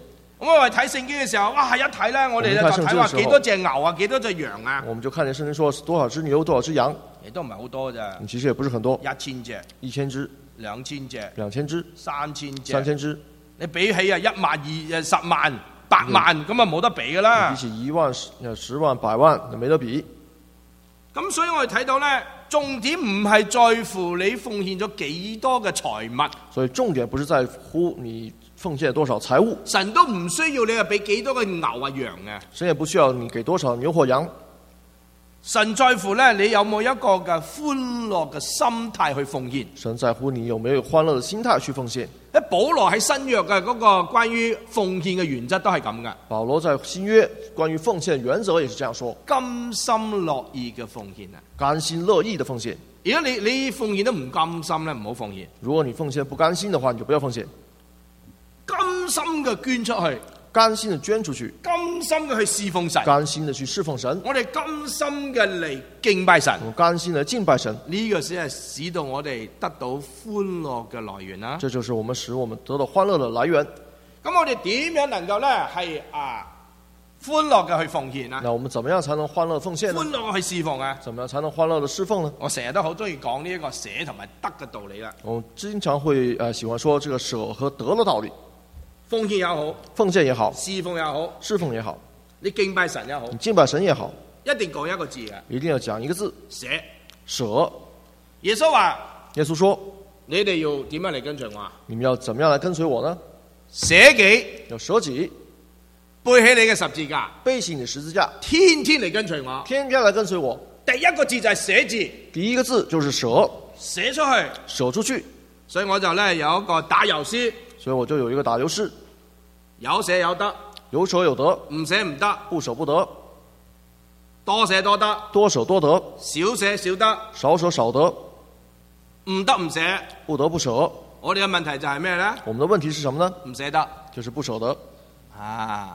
咁我哋睇聖經嘅時候，哇！一睇咧，我哋就睇話幾多隻牛啊，幾多隻羊啊。 我們就看見聖經說多少隻牛，多少隻羊， 亦都唔係好多咋。 其實也不是很多， 一千隻、 一千隻、 兩千隻、 兩千隻、 三千隻、 三千隻。 你比起啊一萬二、誒十萬、百萬咁啊冇得比噶啦。 比起一萬、十十萬、百萬，就沒得比。 咁所以我哋睇到咧，重點唔係在乎你奉獻咗幾多嘅財物。 所以重點不是在乎你奉獻多少財物， 神都唔需要你啊俾幾多嘅牛啊羊啊。 神也不需要你給多少牛或羊。 神在乎咧，你有冇一個嘅歡樂嘅心態去奉獻。 神在乎你有沒有歡樂的心態去奉獻。 誒，保羅喺新約嘅嗰個關於奉獻嘅原則都係咁噶。 保羅在新約關於奉獻原則也是這樣說： 甘心樂意嘅奉獻啊， 甘心樂意的奉獻。 如果你你奉獻都唔甘心咧，唔好奉獻。 如果你奉獻不甘心的話，你就不要奉獻。 甘心嘅捐出去， 甘心的捐出去， 甘心嘅去侍奉神， 甘心的去侍奉神。 我哋甘心嘅嚟敬拜神， 我們甘心的敬拜神。 呢個先係使到我哋得到歡樂嘅來源啦。 這就是我們使我們得到歡樂的來源。 咁我哋點樣能夠咧係啊歡樂嘅去奉獻啊？ 那我們怎麼樣才能歡樂奉獻呢？ 歡樂去侍奉啊？ 怎麼樣才能歡樂的侍奉呢？ 我成日都好中意講呢一個捨同埋得嘅道理啦。 我經常會呃喜歡說這個捨和得的道理。 奉獻也好， 奉獻也好， 侍奉也好， 侍奉也好， 你敬拜神也好， 你敬拜神也好， 一定講一個字嘅， 一定要講一個字， 捨。 捨。 耶穌話： 耶穌說， 你哋要點樣嚟跟隨我啊？ 你們要怎麼樣來跟隨我呢？ 捨己， 要捨己， 背起你嘅十字架， 背起你十字架， 天天嚟跟隨我。 天天來跟隨我。 第一個字就係捨字， 第一個字就是捨， 捨出去， 捨出去。 所以我就咧有一個打油詩， 所以我就有一個打油詩。 有捨有得， 有捨有得， 唔捨唔得， 不捨不得， 多捨多得， 多捨多得， 少捨少得， 少捨少得， 唔得唔捨， 不得不捨。 我哋嘅問題就係咩咧？ 我們的問題是什麼呢？ 唔捨得， 就是不捨得啊！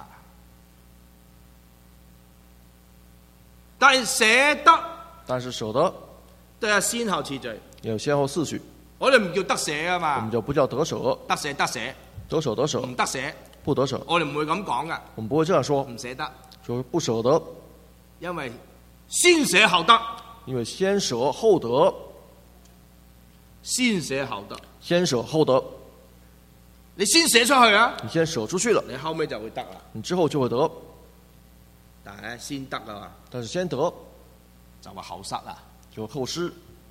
但係捨得， 但是捨得都有先後次序， 也有先後次序。 我哋唔叫得捨啊我嘛， 們就不叫得捨， 得捨得捨， 得捨得捨， 唔得捨。 不得捨， 我哋唔會咁講噶， 我們不會這樣說， 唔捨得， 說不捨得， 因為先捨後得， 因為先捨後得， 先捨後得， 先捨後得， 你先捨出去啊， 你先捨出去了， 你後尾就會得啦。 你之後就會得， 但係咧先得啊嘛， 但是先得就話後失啦。 就後失，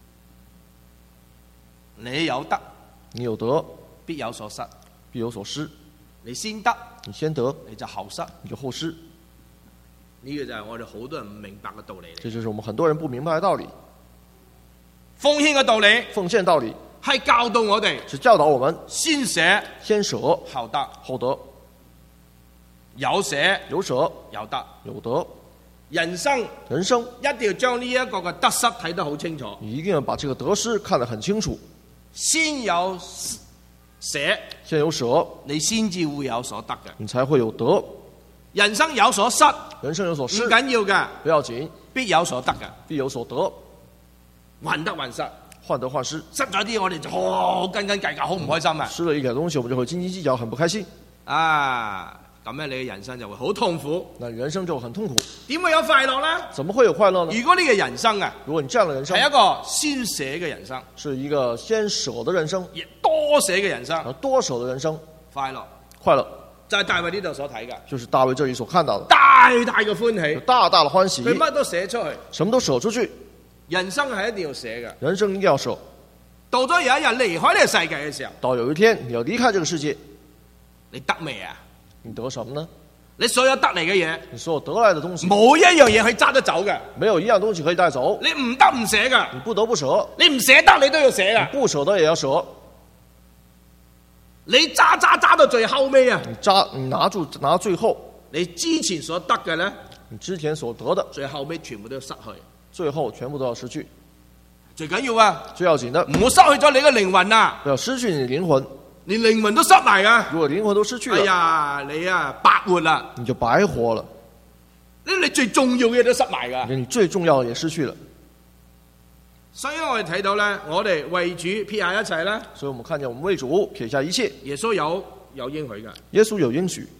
你有得， 你有得， 必有所失， 必有所失。 你先得， 你先得， 你就後失， 你就後失。 呢個就係我哋好多人唔明白嘅道理嚟。 這就是我們很多人不明白的道理。 奉獻嘅道理， 奉獻道理係教導我哋， 是教導我們先捨先捨後得， 後得， 有捨有捨有得。 有得。 人生人生一定要將呢一個嘅得失睇得好清楚， 你一定要把這個得失看得很清楚。 先有捨， 先有捨， 你先至會有所得嘅。 你才會有得。 人生有所失， 人生有所失唔緊要嘅， 不要緊， 必有所得嘅， 必有所得， 患得患失， 患得患失。 失咗啲我哋就好斤斤計較，好唔開心啊！ 失了一點東西，我們就會斤斤計較，很不開心。 啊，咁咧你嘅人生就會好痛苦。 那人生就很痛苦。 點會有快樂呢？ 怎麼會有快樂呢？ 如果你嘅人生啊， 如果你這樣的人生係一個先捨嘅人生， 是一個先捨的人生， 亦多捨嘅人生， 而多捨的人生， 快樂快樂就係大衛呢度所睇嘅， 就是大衛這裡所看到的， 大大嘅歡喜， 大大的歡喜， 佢乜都捨出去， 什麼都捨出去。 人生係一定要捨嘅。 人生一定要捨。 到咗有一日離開呢個世界嘅時候， 到有一天你要離開這個世界， 你得未啊？ 你得什麼呢？ 你所有得嚟嘅嘢， 你所有得來的東西， 冇一樣嘢可以揸得走嘅。 沒有一樣東西可以帶走， 你唔得唔捨噶， 你不得不捨， 你唔捨得你都要捨噶。 不捨得也要捨。 你揸揸揸到最後尾啊！ 你揸，你拿住拿最後， 你之前所得嘅咧， 你之前所得的， 最後尾全部都要失去。 最後全部都要失去。 最緊要啊， 最要緊的， 唔好失去咗你嘅靈魂啊！ 不要失去你的靈魂， 連靈魂都失埋噶。 如果靈魂都失去了， 哎呀，你啊白活啦！ 你就白活了。 你你最重要嘅嘢都失埋噶。 你最重要的也失去了。 所以我哋睇到咧，我哋為主撇下一切咧。 所以我們看見我們為主撇下一切。 耶穌有有應許噶。 耶穌有應許。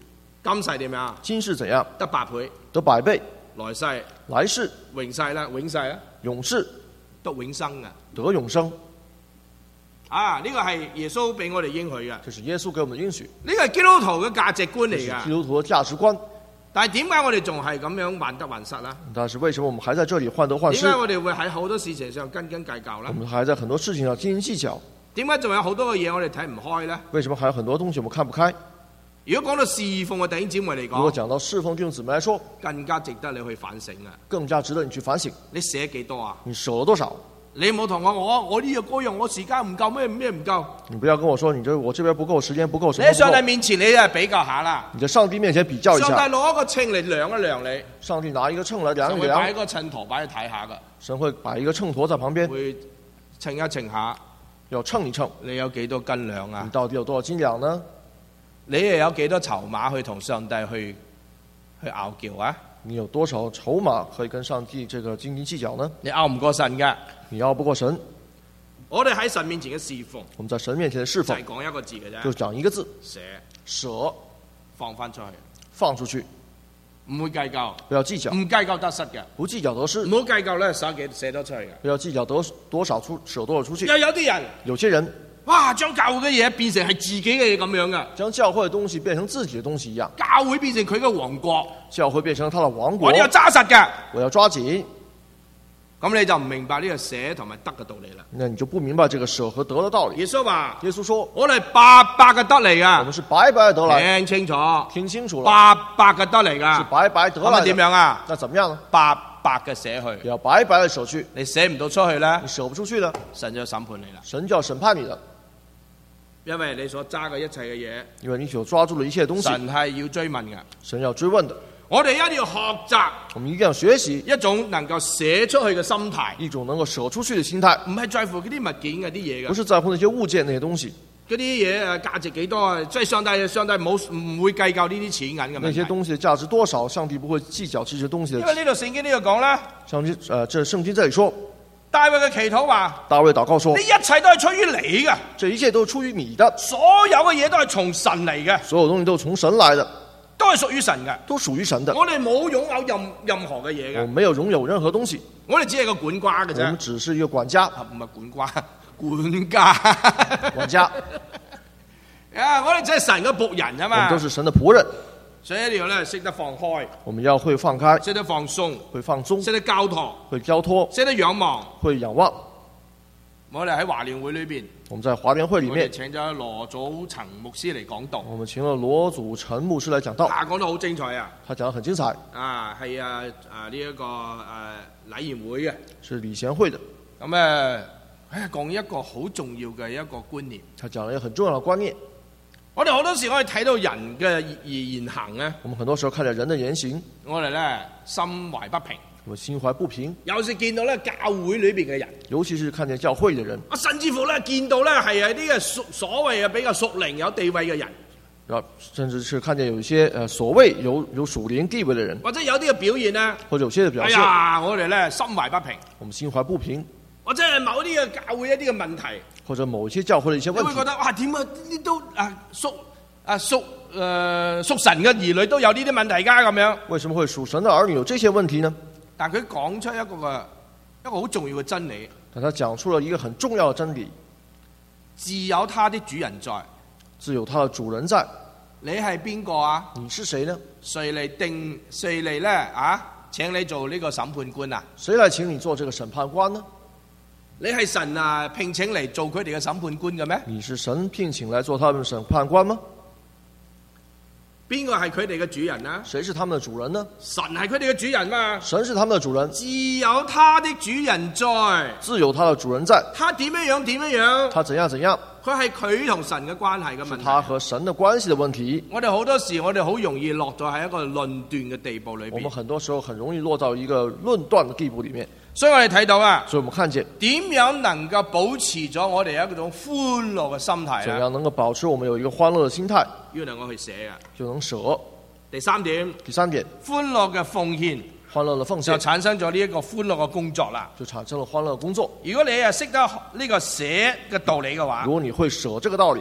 今世點樣？ 今世怎樣？ 得百倍， 得百倍， 來世來世永世啦，永世啦， 永世得永生嘅。 得永生。 啊！呢、這個係耶穌俾我哋應許嘅， 這是耶穌給我們的應許， 呢個係基督徒嘅價值觀嚟㗎。 這是基督徒的價值觀。 但係點解我哋仲係咁樣患得患失啦？ 但是為什麼我們還在這裡患得患失？ 點解我哋會喺好多事情上斤斤計較啦我？們還在很多事情上斤斤計較。 點解仲有好多嘅嘢我哋睇唔開咧？ 為什麼還有很多東西我們看不開？ 如果講到侍奉嘅弟兄姊妹嚟如果講， 講到侍奉弟兄姊妹來說， 更加值得你去反省啊！ 更加值得你去反省。 你捨幾多啊？ 你捨了多少？ 你冇同我我我呢樣嗰樣，我時間唔夠咩咩唔夠？ 你不要跟我說，你這我這邊不夠，時間不夠，什你喺麼都不夠。 上帝面前，你啊比較下啦。 你在上帝面前比較一上帝下， 攞一個秤嚟量一量你， 上帝拿一個秤來量一量， 神會擺一個秤砣擺去睇下噶， 神會擺一個秤砣在旁邊， 會稱一稱下， 要稱一稱， 你有幾多斤兩啊你？到底有多少斤兩呢？ 你又有幾多籌碼去同上帝去去拗撬啊？ 你有多少籌碼可以跟上帝這個斤斤計較呢？ 你拗唔過神噶。 你拗不過神。 我哋喺神面前嘅侍奉， 我們在神面前的侍奉就係講一個字嘅啫， 就講一個字， 捨捨， 放翻出去， 放出去， 唔會計較， 不要計較， 唔計較得失嘅， 不計較得失， 唔好計較咧捨幾捨得出去嘅。 不要計較得多少出捨多少出去。 又有啲人， 有些人哇，將教會嘅嘢變成係自己嘅嘢咁樣嘅， 將教會的東西變成自己的東西一樣， 教會變成佢嘅王國， 教會變成他的王國我。哋要揸實嘅。 我要抓緊， 咁你就唔明白呢個捨同埋得嘅道理啦。 那你就不明白這個捨和得的道理。 耶穌話： 耶穌說， 我哋係白白嘅得嚟我們噶， 是白白得來， 聽清楚， 聽清楚了， 白白嘅得嚟是噶。 白白得咁啊來的。 點樣啊？ 那怎麼樣呢？ 白白嘅捨去， 要白白的捨去， 你捨唔到出去咧你，捨不出去了， 神就審判你啦。 神就要審判你了， 因為你所揸嘅一切嘅嘢， 因為你所抓住了一切東西， 神係要追問嘅。 神要追問的。 我哋一定要學習我們一定要學習一種能夠捨出去嘅心態， 一種能夠捨出去的心態， 唔係在乎嗰啲物件嘅啲嘢嘅， 不是在乎那些物件那些東西， 嗰啲嘢誒價值幾多啊？即係上帝上帝冇唔會計較呢啲錢銀嘅那些問題。 東西的價值多少，上帝不會計較這些東西的。 因為呢度聖經呢度講啦， 上帝，呃，這聖經這裡說， 大衛嘅祈禱話： 大衛禱告說呢，一切都係出於你嘅， 這一切都是出於你的， 所有嘅嘢都係從神嚟嘅， 所有東西都是從神來的， 都係屬於神嘅。 都屬於神的。 我哋冇擁有任任何嘅嘢嘅， 我們沒有擁有任何東西， 我哋只係個管家嘅我們啫， 只是一個管家， 啊唔係管瓜，管家。 管家， 啊！我哋只係神嘅僕人啊我們嘛都，是神的僕人。 所以一定要咧識得放開， 我們要會放開， 識得放鬆， 會放鬆， 識得交託， 會交託， 識得仰望。 會仰望。 我哋喺華聯會裏邊， 我們在華聯會裡我哋面， 請咗羅祖層牧師嚟講道， 我們請了羅祖成牧師來講道， 啊，講得好精彩啊！ 他講得很精彩， 啊，係啊啊呢一個誒禮賢會嘅， 是禮賢會的。 咁誒，誒講一個好重要嘅一個觀念。 他講了一個很重要的觀念。 我哋好多時我哋睇到人嘅言行咧， 我們很多時候看見人的言行， 我哋咧心懷不平， 我們心懷不平， 有時見到咧教會裏邊嘅人。 尤其是看見教會的人， 我甚至乎咧見到咧係係啲嘅屬所謂嘅比較屬靈有地位嘅人， 然後甚至是看見有一些呃所謂有有屬靈地位的人， 或者有啲嘅表現咧， 或者有些的表哎現， 呀，我哋咧心懷不平， 我們心懷不平， 或者係某啲嘅教會一啲嘅問題， 或者某一些教會的一些問題， 你會覺得哇點啊？呢都啊屬啊屬誒屬神嘅兒女都有呢啲問題㗎咁樣。 為什麼會屬神的兒女有這些問題呢？ 但佢講出一個嘅一個好重要嘅真理， 但他講出了一個很重要的真理： 自有他的主人在。 自有他的主人在。 你係邊個啊？ 你是誰呢？ 誰嚟定？誰嚟咧啊？請你做呢個審判官啊？ 誰來請你做這個審判官呢？ 你係神啊聘請嚟做佢哋嘅審判官嘅咩？ 你是神聘請來做他們審判官嗎？ 邊個係佢哋嘅主人啊？ 誰是他們的主人呢？ 神係佢哋嘅主人嘛？ 神是他們的主人， 自有他的主人在。 自有他的主人在。 他點樣樣點樣樣？ 他怎樣怎樣？ 佢係佢同神嘅關係嘅問題。 他和神的關係的問題。 我哋好多時，我哋好容易落咗喺一個論斷嘅地步裏邊。 我們很多時候很容易落到一個論斷的地步裡面。 所以我哋睇到啊， 所以我們看見點樣能夠保持咗我哋有一種歡樂嘅心態怎啊？ 樣能夠保持我們有一個歡樂的心態， 要能夠去寫啊。 就能捨。 第三點， 第三點， 歡樂嘅奉獻歡樂的奉就獻產生咗呢一個歡樂嘅工作啦。 就產生了歡樂的工作。 如果你係識得呢個寫嘅道理嘅話如，果你會捨這個道理，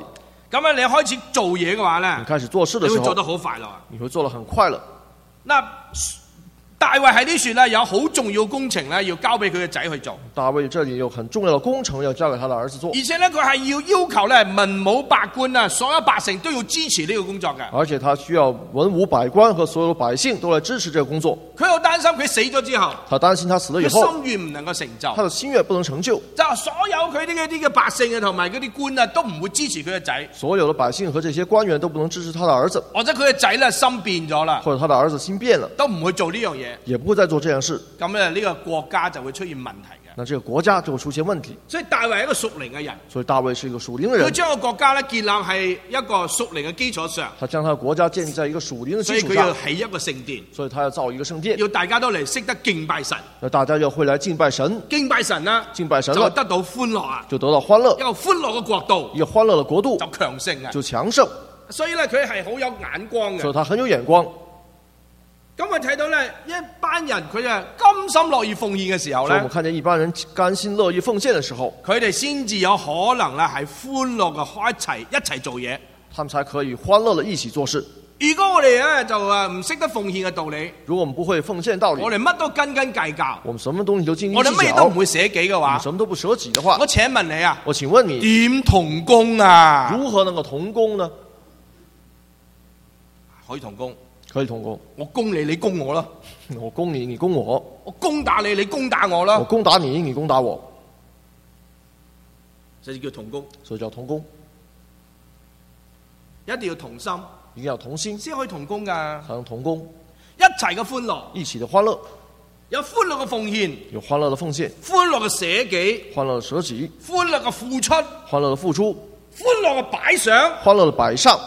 咁啊，你開始做嘢嘅話咧， 你開始做事的時候， 你會做得好快樂啊！ 你會做得很快樂。 嗱，大衛喺呢處咧有好重要工程咧，要交俾佢嘅仔去做。 大衛這裡有很重要的工程要交給他的兒子做， 而且咧佢係要要求咧文武百官啊，所有百姓都要支持呢個工作嘅。 而且他需要文武百官和所有百姓都來支持這個工作。 佢又擔心佢死咗之後， 他擔心他死了以佢後， 心願唔能夠成就， 他的心願不能成就， 就所有佢啲啲嘅百姓啊，同埋嗰啲官啊，都唔會支持佢嘅仔， 所有的百姓和這些官員都不能支持他的兒子， 或者佢嘅仔咧心變咗啦， 或者他的兒子心變了， 都唔會做呢樣嘢， 也不會再做這樣事。 咁咧呢個國家就會出現問題嘅。 那這個國家就會出現問題。 所以大衛係一個屬靈嘅人， 所以大衛是一個屬靈的人， 佢將個國家咧建立係一個屬靈嘅基礎上， 他將他的國家建立在一個屬靈的基礎所以佢要上， 起一個聖殿， 所以他要造一個聖殿， 要大家都嚟識得敬拜神， 那大家要會來敬拜神， 敬拜神啦， 敬拜神了就得到歡樂啊， 就得到歡樂一，個歡樂嘅國度一個歡樂的國度就強盛啊， 就強盛， 所以咧佢係好有眼光嘅。 所以他很有眼光。 咁我睇到咧一班人佢啊甘心樂意奉獻嘅時候咧所以我們，看見一般人甘心樂意奉獻的時候， 佢哋先至有可能咧係歡樂嘅開一齊一齊做嘢。 他們才可以歡樂的一起做事。 如果我哋咧就誒唔識得奉獻嘅道理， 如果我們不會奉獻道理， 我哋乜都斤斤計較， 我們什麼東西都斤斤我哋計較乜嘢都唔，會捨己嘅我話們，什麼都不捨己的話我，請問你啊， 我請問你， 點同工啊？ 如何能夠同工呢？ 可以同工， 可以同工， 我攻你，你攻我啦； 我攻你，你攻我， 我攻打你，你攻打我啦我。攻打你，你攻打我， 所以叫同工， 所以叫同工， 一定要同心， 一定要同心先可以同工噶。 才能同工， 一齊嘅歡樂， 一起的歡樂， 有歡樂嘅奉獻， 有歡樂的奉獻， 歡樂嘅捨己， 歡樂的捨己， 歡樂嘅付出， 歡樂的付出， 歡樂嘅擺上， 歡樂的擺上，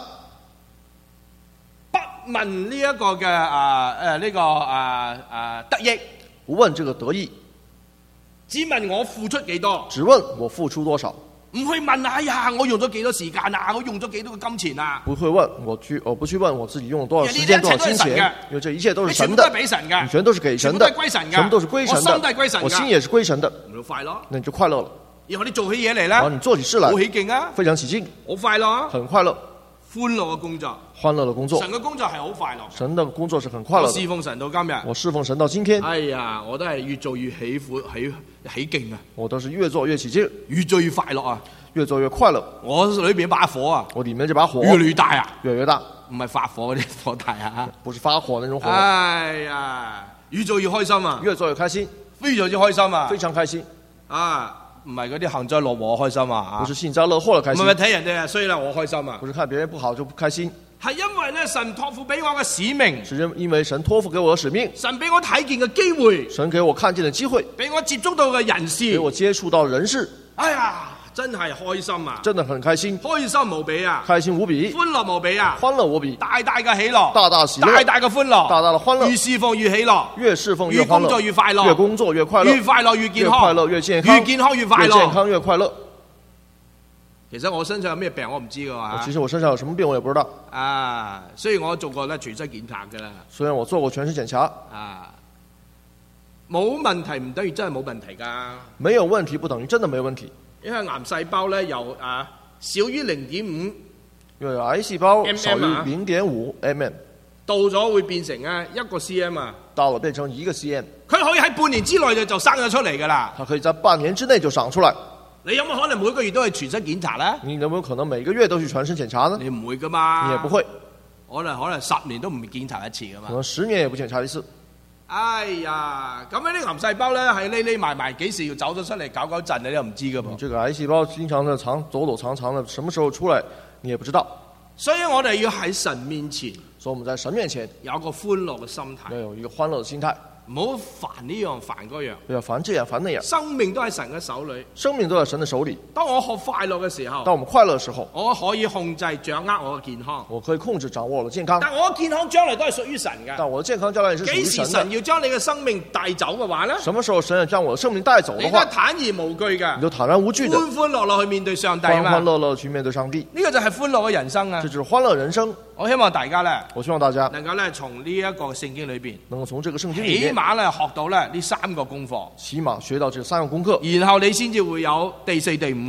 不問呢一個嘅啊誒呢個啊啊得益， 不問這個得益， 只問我付出幾多， 只問我付出多少， 唔去問哎呀我用咗幾多時間啊，我用咗幾多個金錢啊， 不會問我去，我不去問我自己用了多少時間、多少金錢，因為這一切都是神的你全部都係，俾神嘅， 你全都是給神的， 全部都係歸神嘅， 全部都是歸神我心都係歸神的， 嘅我心也是歸神的， 唔好快樂。 那你就快樂了。 然後你做起嘢嚟咧， 然後你做起事來好起勁啊， 非常起勁， 好快樂啊， 很快樂， 歡樂嘅工作， 歡樂的工作神，嘅工作係好快樂。 神的工作是很快樂的。 我侍奉神到今日， 我侍奉神到今天， 哎呀，我都係越做越喜歡喜起勁啊， 我都是越做越起勁， 越做越快樂啊！ 越做越快樂。 我裏邊把火啊， 我裡面這把火越嚟越大啊， 越來越大， 唔係發火嗰啲火大啊！ 不是發火那種火， 哎呀，越做越開心啊， 越做越開心， 非常之開心啊！ 非常開心， 啊，唔係嗰啲幸災樂禍開心啊！ 不是幸災樂禍的開心唔係咪，睇人哋啊衰啦，我開心啊！ 不是看別人不好就不開心， 係因為咧神託付俾我嘅使命， 是因因為神託付給我的使命， 神俾我睇見嘅機會， 神給我看見的機會， 俾我接觸到嘅人士給，我接觸到人事， 哎呀，真係開心啊！ 真的很開心， 開心無比啊！ 開心無比， 歡樂無比啊！ 歡樂無比， 大大嘅喜樂， 大大喜樂， 大大嘅歡樂， 大大的歡樂越侍奉越喜樂， 越侍奉越歡越工作樂， 越快樂， 越工作越快樂， 越快樂越健康， 越快樂越健康， 越健康越快越健樂。 康越快樂。 其實我身上有咩病我唔知噶嘛其，實我身上有什麼病我也不知道， 啊，雖然我做過咧全身檢查噶啦， 雖然我做過全身檢查， 啊，冇問題唔等於真係冇問題噶， 沒有問題不等於真的沒有問題， 因為癌細胞咧由啊少於零點五因為癌細胞 M M 少於啊零點五 mm， 到咗會變成啊一個 cm 啊， 到了變成一個 cm， 佢可以喺半年之內就就生咗出嚟噶啦。 它可以在半年之內就長出來。 你有冇可能每個月都去全身檢查咧？ 你有沒有可能每個月都去全身檢查呢？ 你唔會噶嘛？ 你也不會， 可能可能十年都唔檢查一次噶嘛。 可能十年也不檢查一次。 哎呀，咁樣啲癌細胞咧係匿匿埋埋，幾時要走咗出嚟搞搞震你都唔知噶噃。 你這個癌細胞經常的藏走走藏藏的，什麼時候出來你也不知道。 所以我哋要喺神面前所以我們在神面前有個歡樂嘅心態， 要有一個歡樂的心態， 唔好煩呢樣煩嗰樣。 不要煩這樣煩那樣。 生命都喺神嘅手裏。 生命都在神的手裏。 當我學快樂嘅時候， 當我們快樂的時候， 我可以控制掌握我嘅健康。 我可以控制掌握我的健康。 但我嘅健康將來都係屬於神嘅。 但我的健康將來也是屬於幾時神的。 神要將你嘅生命帶走嘅話咧？ 什麼時候神要將我的生命帶走你的話， 都係坦然無懼嘅你，就坦然無懼的， 歡歡樂樂去面對上帝歡歡嘛。 樂樂去面對上帝。 呢個就係歡樂嘅人生啊這！就是歡樂人生。 我希望大家咧， 我希望大家能夠咧從呢一個聖經裏邊， 能夠從這個聖經裏起面， 碼咧學到咧呢三個功課， 起碼學到這三個功課， 然後你先至會有第四、第五啊。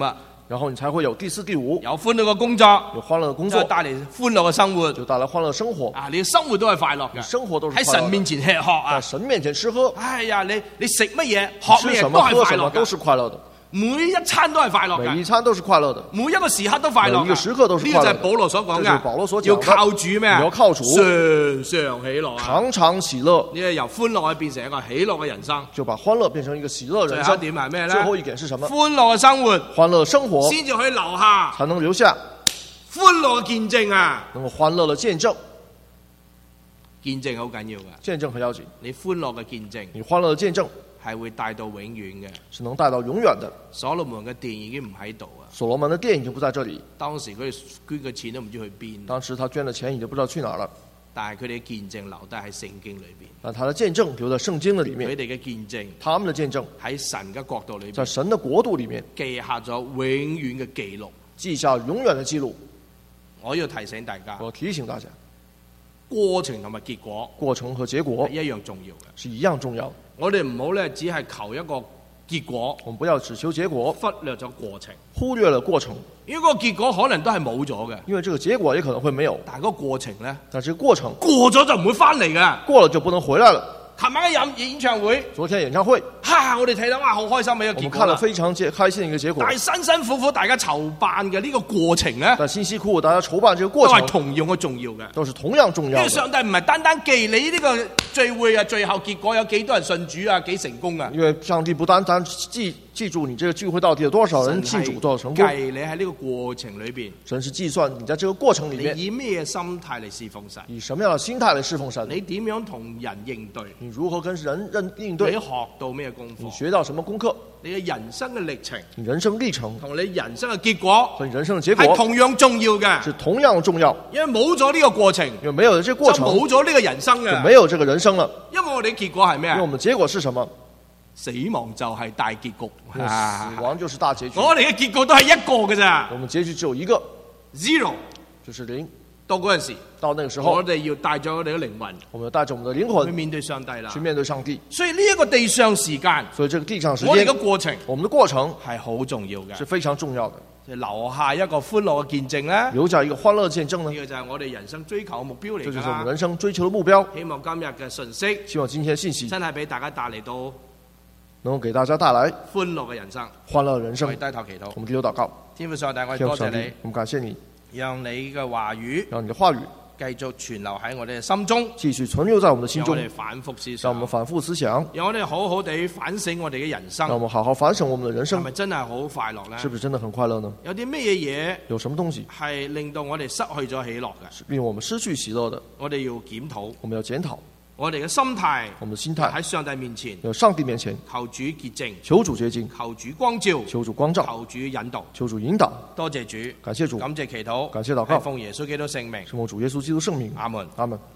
然後你才會有第四、第五， 有歡樂嘅工作， 有歡樂的工作， 就帶嚟歡樂嘅生活， 就帶來歡樂生活。 啊，你嘅生活都係快樂嘅， 生活都是快樂的， 喺神面前吃喝啊， 在神面前吃喝。 哎呀，你你食乜嘢、喝乜嘢吃什麼都係快樂喝什麼都是嘅， 快樂的， 每一餐都係快樂每一嘅， 餐都是快樂的。 每一個時刻都快樂嘅， 每一個時刻都是呢快樂的個就係保羅所講這就是保羅所講的要靠主咩啊？ 你要靠主常常喜樂啊！ 常常喜樂， 呢個由歡樂變成一個喜樂嘅人生。 就把歡樂變成一個喜樂人最後一生。 點係咩咧？ 最後一點是什麼？ 歡樂嘅生活， 歡樂生活先至可以留下才能留下歡樂嘅見證啊！ 能夠歡樂的見證， 見證好緊要嘅， 見證很要緊。 你歡樂嘅見證你歡樂的見證係會帶到永遠嘅。 是能帶到永遠的。 所羅門嘅殿已經唔喺度啊！ 所羅門的殿已經不在這裡， 當時佢哋捐嘅錢都唔知去邊， 當時他捐的錢已經不知道去哪了， 但係佢哋嘅見證留低喺聖經裏邊。 但他的見證留在聖經的裡佢面， 哋嘅見證他們的見證喺神嘅國度裏邊在神的國度裡面記下咗永遠嘅記錄。 記下永遠的記錄。 我要提醒大家， 我提醒大家， 過程同埋結果過程和結果係一樣重要嘅。 是一樣重要的。 我哋唔好咧，只係求一個結果， 我們不要只求結果， 忽略咗過程。 忽略了過程， 因為嗰個結果可能都係冇咗嘅， 因為這個結果也可能會沒有， 但係嗰個過程咧， 但這個過程過咗就唔會翻嚟嘅。 過了就不能回來了。 琴晚嘅演演唱會， 昨天演唱會， 哈！我哋睇到哇，好開心嘅一個結果我們看了啦。 非常結開心的一個結果但，係辛辛苦苦大家籌辦嘅呢個過程咧， 但辛辛苦苦大家籌辦這個都過程係同樣嘅重要嘅。 都是同樣重因為要的。 上帝唔係單單記你呢個聚會啊，最後結果有幾多人信主啊，幾成功啊。 因為上帝不單單記記住你這個聚會到底有多少人信主，多少成功， 計你喺呢個過程裏邊， 神是計算你在這個過程裡面你以咩心態嚟侍奉神？ 以什麼樣的心態來侍奉神， 你點樣同人應對？ 你如何跟人人應你對， 學到咩功課？ 你學到什麼功課， 你嘅人生嘅歷程你人生歷程同你人生嘅結果和你人生的結係果同樣重要嘅， 是同樣重要。 因為冇咗呢個過程， 因為沒有了這個過就程， 冇咗呢個人生就嘅。 沒有這個人生了。 因為我哋嘅結果係咩啊？ 因為我們結果是什麼？ 死亡就係大結局。 因為死亡就是大結局。 我哋嘅結局都係一個嘅咋我們結局只有一個， ，zero。 就是零。 到嗰陣時， 到那個時候我，哋要帶咗我哋嘅靈魂我們要帶着我們的靈去魂面對上帝啦去。面對上帝。 所以呢一個地上時間， 所以這個地上時我哋間嘅，過程我們的過程係好重要嘅是，非常重要的。 就留下一個歡樂嘅見證咧。 留下一個歡樂的見證呢， 呢個就係我哋人生追求嘅目標嚟㗎這就是我們啦。 人生追求的目標。 希望今日嘅信息希望今天的信息真係俾大家帶嚟到能夠給大家帶來歡樂嘅人生。 歡樂的人生我哋。低頭祈禱， 我們低頭禱告， 天父上帝，我哋天父上帝多謝你，， 我們感謝你， 讓你嘅話語讓你的話語繼續存留喺我哋嘅心中， 繼續存留在我們的心中， 讓我哋反覆思想讓我們，反覆思想， 讓我哋好好地反省我哋嘅人生讓我，們好好反省我們的人係生咪真係好快樂呢？ 是不是真的很快樂呢？ 有啲咩嘢有什麼東西係令到我哋失去咗喜樂嘅？ 是令我們失去喜樂的？ 我哋要檢討我們要檢討我哋嘅心態， 我們的心態， 喺上帝面前要上帝面前求主潔淨， 求主潔淨， 求主光照， 求主光照， 求主引導。 求主引導。 多謝主， 感謝主， 感謝祈禱， 感謝禱告係奉耶穌基督聖名， 是奉主耶穌基督聖名。 阿門。 阿門。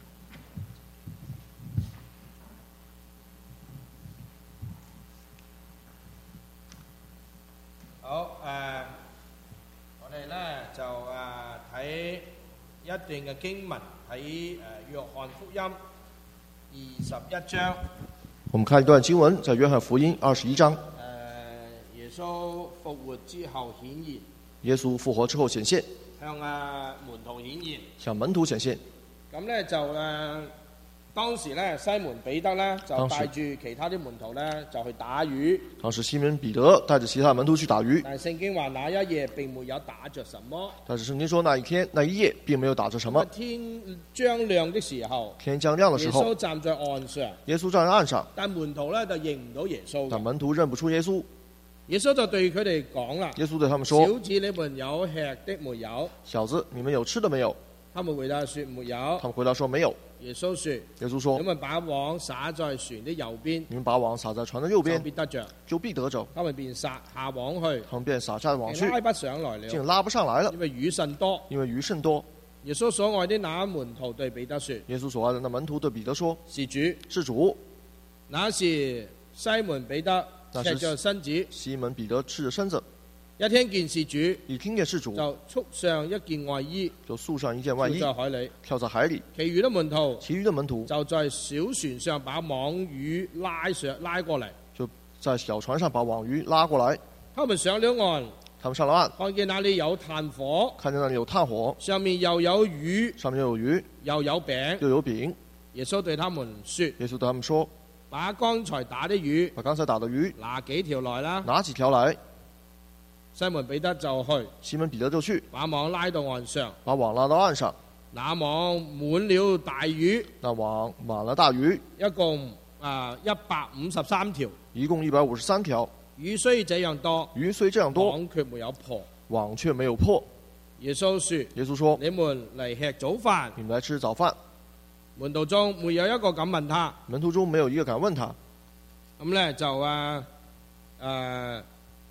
好誒、呃，我哋咧就誒睇、一段嘅經文喺誒約翰福音二十一章。 我們看一段經文，在約翰福音二十一章， 誒、耶穌復活之後顯現， 耶穌復活之後顯現， 向誒門徒顯現。 向門徒顯現。 咁咧就誒、呃，當時咧西門彼得咧就當時帶住其他啲門徒咧就去打魚。 當時西門彼得帶着其他門徒去打魚， 但係聖經話那一夜並沒有打着什麼。 但是聖經說那一天那一夜並沒有打着什麼。 天將亮的時候， 天將亮的時耶候， 穌站在岸上， 耶穌站在岸上， 但門徒咧就認唔到耶穌嘅。 但門徒認不出耶穌。 耶穌就對佢哋講啦： 耶穌對他們小說子，你們有吃的沒有？：“ 小子，你們有吃的沒有？” 他們回答說沒有他。們回答說：“沒有。 耶穌說：” 耶穌說你們把網撒在船的右邊，：“ 你們把網撒在船的右就邊， 必得着。 就必得着。 他們便撒下網去， 他們便撒下網去， 拉不上來了， 竟拉不上來了， 因為魚甚多。 因為魚甚多。” 耶穌所愛的那門徒對彼得說： 耶穌所愛的那門徒對彼得說是主。：“ 是主。 那時西門彼得那時赤着身子，” 西門彼得赤着身子， 一聽見是主， 一聽見是主， 就束上一件外衣， 就束上一件外衣跳，在海裏。 跳在海裡。 其餘的門徒其餘的門徒就在小船上把網魚拉上拉過嚟。 就在小船上把網魚拉過來。 他們上了岸， 他們上了岸， 看見那裡有炭火， 看見那裡有炭火， 上面又有魚， 上面又有魚， 又有餅。 又有餅。 耶穌對他們說： 耶穌對他們說： 把剛才打的魚， 把剛才打的魚拿幾條來啦。 拿幾條來。 西門彼得就去， 西門彼得就去， 把網拉到岸上， 把網拉到岸上。 那網滿了大魚， 那網滿了大魚， 一共啊一百五十三條。 一共一百五十三條。 魚雖這樣多， 魚雖這樣多， 網卻沒有破。 網卻沒有破。 耶穌說： 耶穌說： 你們嚟吃早飯。 你們來吃早飯。 門徒中沒有一個敢問他， 門徒中沒有一個敢問他。 咁咧就啊誒、啊，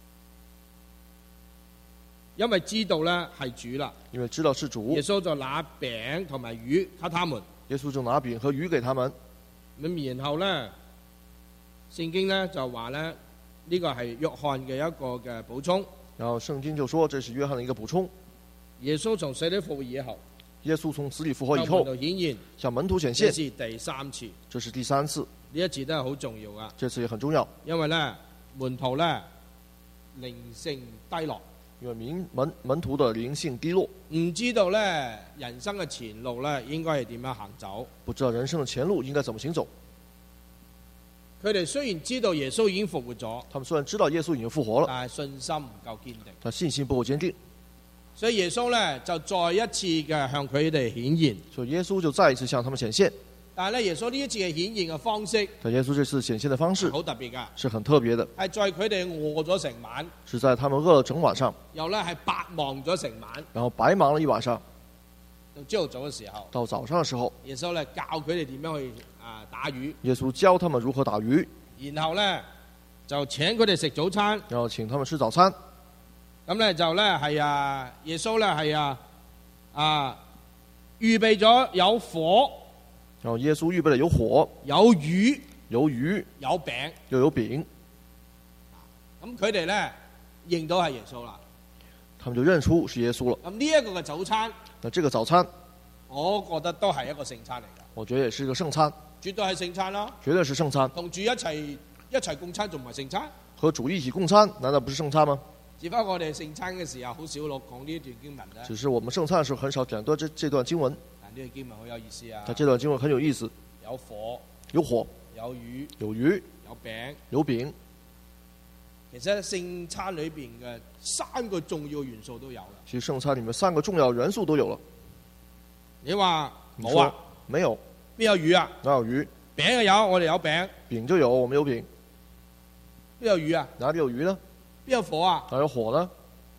因為知道咧係主啦， 因為知道是主， 耶穌就拿餅同埋魚給他們。 耶穌就拿餅和魚給他們。 咁然後咧，聖經咧就話咧呢、這個係約翰嘅一個嘅補充。 然後聖經就說這是約翰的一個補充。 耶穌從死裏復活以後， 耶穌從死裏復活以後， 顯現向門徒顯現， 這是第三次。 這是第三次。 呢一次都係好重要噶。 這次也很重要， 因為咧門徒咧靈性低落， 因為門門門徒的靈性低落， 唔知道咧人生嘅前路咧應該係點樣行走， 不知道人生的前路應該怎麼行走。 佢哋雖然知道耶穌已經復活咗， 他們雖然知道耶穌已經復活了， 但係信心唔夠堅定， 但信心不夠堅定。 所以耶穌咧就再一次嘅向佢哋顯現。 所以耶穌就再一次向他們顯現。 但係咧耶穌呢一次嘅顯現嘅方式， 但耶穌這次顯現的方式好特別噶， 是很特別的， 係在佢哋餓咗成晚， 是在他們餓了整晚上， 又咧係白忙咗成晚， 然後白忙了一晚上， 到朝頭早嘅時候， 到早上的時候， 耶穌咧教佢哋點樣去啊打魚， 耶穌教他們如何打魚， 然後咧就請佢哋食早餐， 然後請他們吃早餐。 咁咧就咧係啊耶穌咧係啊啊預備咗有火， 然後耶穌預備了有火、 有魚、 有魚、 有餅， 又有餅。 咁佢哋咧認到係耶穌啦。 他們就認出是耶穌了。 咁呢一個嘅早餐， 那這個早餐， 我覺得都係一個聖餐嚟㗎。 我覺得也是一個聖餐， 絕對係聖餐啦。 絕對是聖餐。 同主一齊一齊共餐仲唔係聖餐？ 和主一起共餐，難道不是聖餐嗎？ 只不過我哋聖餐嘅時候好少落講呢一段經文啫。 只是我們聖餐的時候很少講到這這段經文。 但呢段經文好有意思啊！ 但這段經文很有意思。 有火， 有火， 有魚， 有魚， 有餅， 有餅。 其實聖餐裏邊嘅三個重要元素都有啦。 其實聖餐裡面三個重要元素都有了。 你話冇啊？ 沒有。 邊有魚啊？ 哪有魚？ 餅就有，我哋有餅。 餅就有，我們有餅。 邊有魚啊？ 哪裡有魚呢？ 邊有火啊？ 哪有火呢？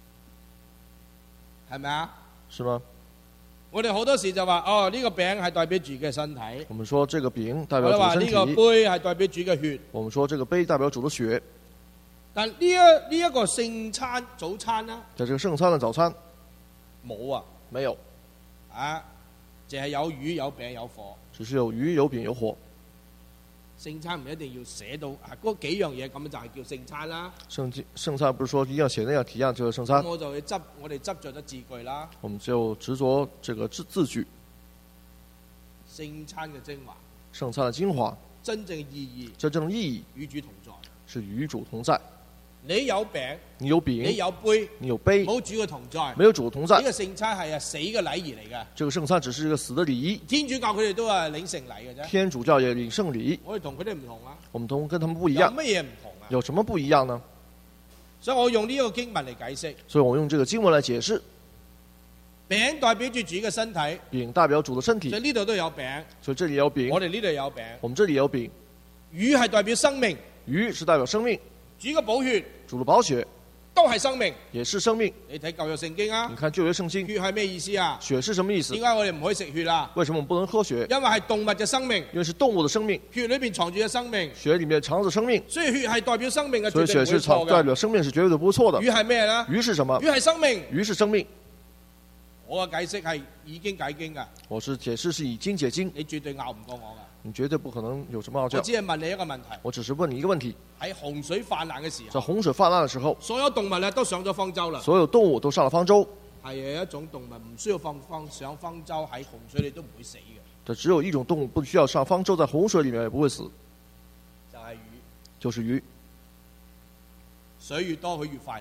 係咪啊？ 是嗎？ 我哋好多時就話哦，呢、這個餅係代表主嘅身體。 我們說這個餅代表主嘅身體。我哋話呢個杯係代表主嘅血。 我們說這個杯代表主的血。 但呢一呢一個聖餐早餐呢？ 在這個聖餐的早餐冇啊， 沒有啊，淨係有魚有餅有火。 只是有魚有餅有火。 聖餐唔一定要寫到啊嗰幾樣嘢，咁就係叫聖餐啦。 聖經聖餐不是說一定要寫那樣提樣就是聖餐。 我就去執我哋執着咗字句啦。 我們就執着這個字字句。 聖餐嘅精華。 聖餐的精華。 真正嘅意義。 真正的意義。 與主同在。 是與主同在。 你有餅， 你有餅， 你有杯， 你有杯， 冇主嘅同在， 沒有主嘅同在。 呢個聖餐係啊死嘅禮儀嚟嘅。 這個聖餐只是一個死的禮儀。 天主教佢哋都係領聖禮嘅啫。 天主教也領聖禮。 我哋同佢哋唔同啊。 我們同跟他們不一樣。 有乜嘢唔同啊？ 有什麼不一樣呢？ 所以我用呢個經文嚟解釋。 所以我用這個經文來解釋。 餅代表住主嘅身體。 餅代表主的身體。 所以呢度都有餅。 所以這裡有餅。 我哋呢度有餅。 我們這裡有餅。 魚係代表生命。 魚是代表生命。 主嘅寶血。 主的寶血。 都係生命， 也是生命。 你睇舊約聖經啊， 你看舊約聖經， 血係咩意思啊？ 血是什麼意思？ 點解我哋唔可以食血啊？ 為什麼我們不能喝血？ 因為係動物嘅生命， 因為是動物的生命， 血裏邊藏住嘅生命， 血裏面藏着生命， 所以血係代表生命嘅， 所以血是代表生命是絕對不錯的。 魚係咩呢？ 魚是什麼？ 魚係生命， 魚是生命。 我嘅解釋係以經解經噶， 我是解釋是以經解經， 你絕對拗唔過我噶。 你絕對不可能有什麼拗撬。 我只係問你一個問題。 我只是問你一個問題。 喺洪水泛濫嘅時候， 在洪水泛濫嘅時候， 所有動物咧都上咗方舟啦。 所有動物都上了方舟。 係一種動物唔需要放放上方舟，喺洪水你都唔會死嘅。 這只有一種動物不需要上方舟，在洪水裡面也不會死， 就係魚。 就是魚。 水越多，佢越快樂。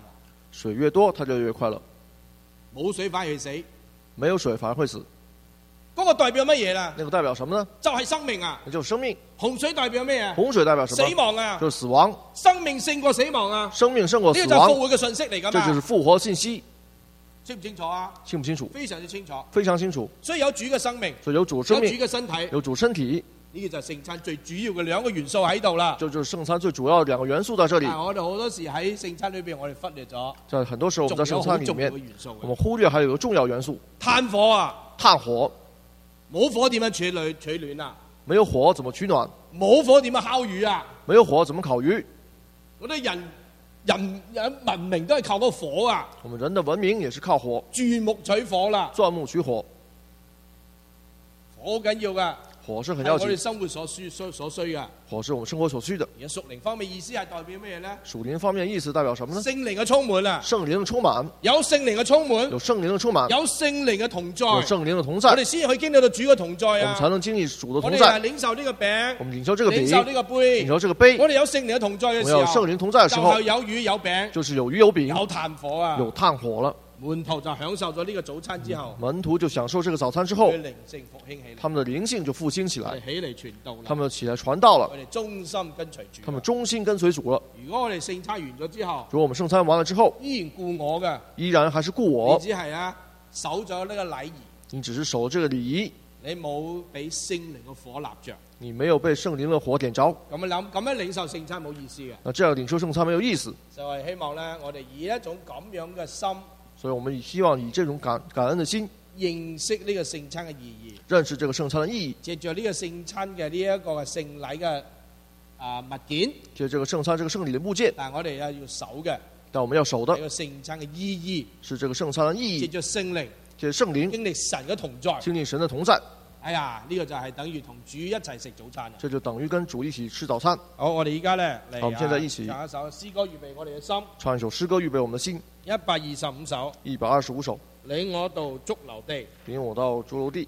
水越多，他就越快樂。 冇水反而死， 沒有水反而會死。 嗰個代表乜嘢啦？ 那個代表什麼呢？ 就係生命啊！ 那就是生命。 洪水代表咩啊？ 洪水代表什麼？ 死亡啊！ 就是死亡。 生命勝過死亡啊！ 生命勝過死呢個就係亡。 復活嘅信息嚟㗎嘛。 這就是復活信息。 清唔清楚啊？ 清唔清楚？ 非常之清楚。 非常清楚。 所以有主嘅生命， 所以有主生命， 有主嘅身體， 有主身體。 呢個就係聖餐最主要嘅兩個元素喺度啦。 就就是聖餐最主要的兩個元素在這裡。 但係我哋好多時喺聖餐裏邊，我哋忽略咗。 在很多時候，我們在聖餐裡面，我們忽略還有一個重要元素。 炭火啊！ 炭火。 冇火點樣取暖取暖啊？ 沒有火怎麼取暖？ 冇火點樣烤魚啊？ 沒有火怎麼烤魚？ 我哋人人人文明都係靠個火啊！ 我們人的文明也是靠火。 鑽木取火啦！ 鑽木取火， 火好緊要噶。 火是很要緊， 係我哋生活所需所所需噶。 火是我們生活所需的。 而屬靈方面意思係代表咩咧？ 屬靈方面意思代表什麼呢？ 聖靈嘅充滿啊！ 聖靈的充滿， 有聖靈嘅充滿， 有聖靈的充滿， 有聖靈嘅同在， 有聖靈的同在， 我哋先可以經歷到主嘅同在啊！ 我們才能經歷主的同我哋在。 係領受呢個餅， 我們領受這個餅， 領受呢個杯， 領受這個杯。 我哋有聖靈嘅同在嘅時候， 我們有聖靈同在嘅時候， 就係有魚有餅， 就是有魚有餅， 有炭火啊！ 有炭火了。 門徒就享受咗呢個早餐之後， 門徒就享受這個早餐之後， 佢靈性復興起嚟， 他們的靈性就復興起來， 起嚟傳道啦， 他們起來傳道了， 佢哋忠心跟隨主， 他們忠心跟隨主了。 如果我哋聖餐完咗之後， 如果我們聖餐完了之後， 依然顧我嘅， 依然還是顧我， 你只係啊守咗呢個禮儀， 你只是守了這個禮儀， 你冇俾聖靈嘅火立着， 你沒有被聖靈的火點着。 咁樣諗，咁樣領受聖餐冇意思嘅。 那這樣領受聖餐沒有意思， 就係希望咧，我哋以一種咁樣嘅心。 所以我們希望以這種感感恩的心， 認識呢個聖餐嘅意義， 認識這個聖餐的意義， 借着呢個聖餐嘅呢一個嘅聖禮嘅啊物件， 借這個聖餐這個聖禮的物件， 但係我哋啊要守嘅， 但我們要守的呢個聖餐嘅意義， 是這個聖餐的意借義， 着聖靈， 借聖靈經歷神嘅同在， 經歷神的同在。 哎呀，呢、這個就係等於同主一齊食早餐啊！ 這就等於跟主一起吃早餐。 好，我哋而家咧嚟， 好，我們現在一起唱一首詩歌，預備我哋嘅心， 唱一首詩歌，預備我們的心。 一百二十五首， 一百二十五首， 領我到髑髏地， 領我到髑髏地。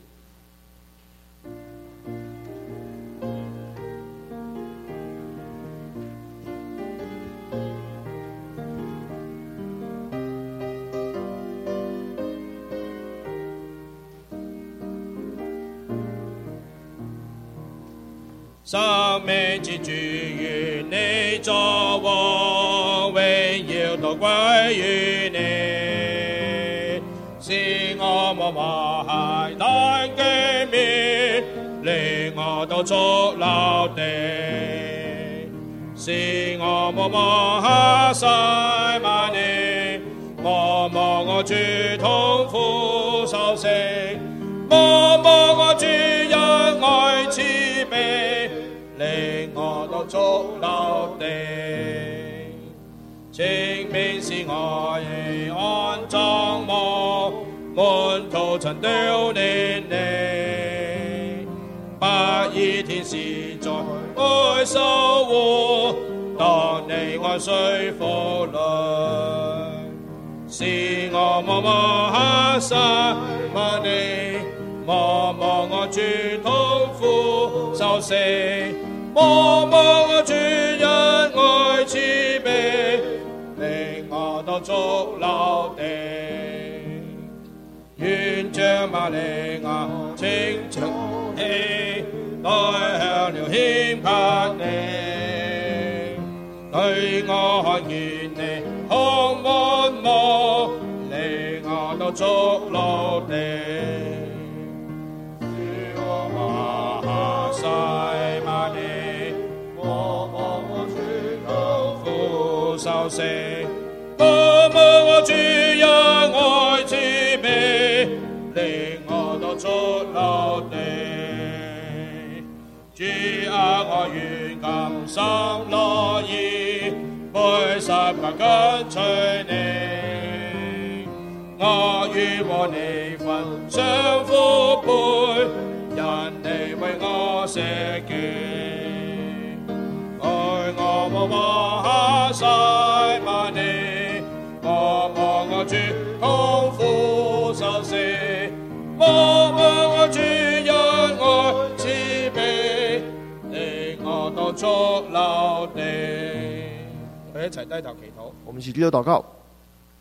生命之主，願你作王，榮耀都歸於你，使我們華海大見面，領我到髑髏地，使我們望下世萬年，我望我主痛苦受死，我望我主恩愛慈悲，領我到髑髏地，清明是我夜安葬我，門徒曾丟臉你，白衣天使在愛守護，當你安睡福來，使我望望下世萬年，望望我主痛苦受死，望望我主恩愛慈悲，領我到髑髏地，願將瑪利亞清晨起，代向了謙卑你，對我看見你看滿目，領我到髑髏地。受死，我望我主恩愛慈悲，領我到髑髏地。主啊，我願甘心樂意，背十架跟隨你。我願和你分享苦杯，因你為我捨己。愛我無望下世萬年，我望我主痛苦受死，我望我主恩愛慈悲，領我到髑髏地。我哋一齊低頭祈禱。 我們一起低頭禱告。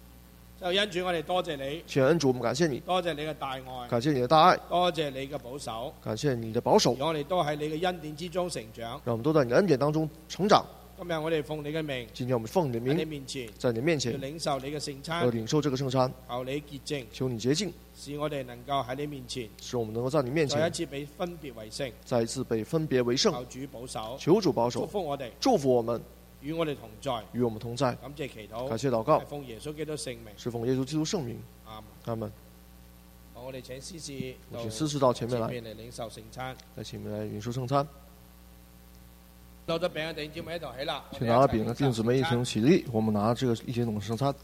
就恩主，我哋多謝你， 亲爱恩主，我们感谢你， 多謝你嘅大愛， 感謝你的大愛， 多謝你嘅保守， 感謝你的保守， 讓我哋都喺你嘅恩典之中成長。 让我们都在你的恩典當中成長。 今日我哋奉你嘅名今天我們奉你的喺你名， 面前， 在你面要前領受你嘅聖要餐， 領受這個聖餐， 求你潔淨， 求你潔淨， 使我哋能夠喺你面前使我們能夠在你面前再一次被分別為聖。 再一次被分別為聖。 求主保守， 求主保守， 祝福我哋， 祝福我們， 與我哋同在。 與我們同在。 感謝祈禱， 感謝禱告係，奉耶穌基督聖名。 是奉耶穌基督聖名。 啱。 阿門。 好，我哋請司事到請司事到前面來前面嚟領受聖餐。 在前面來領受聖餐。 攞咗餅嘅弟兄姊妹一同起立。 請拿了餅的弟兄姊妹一同起立，我們拿這個一起領聖餐。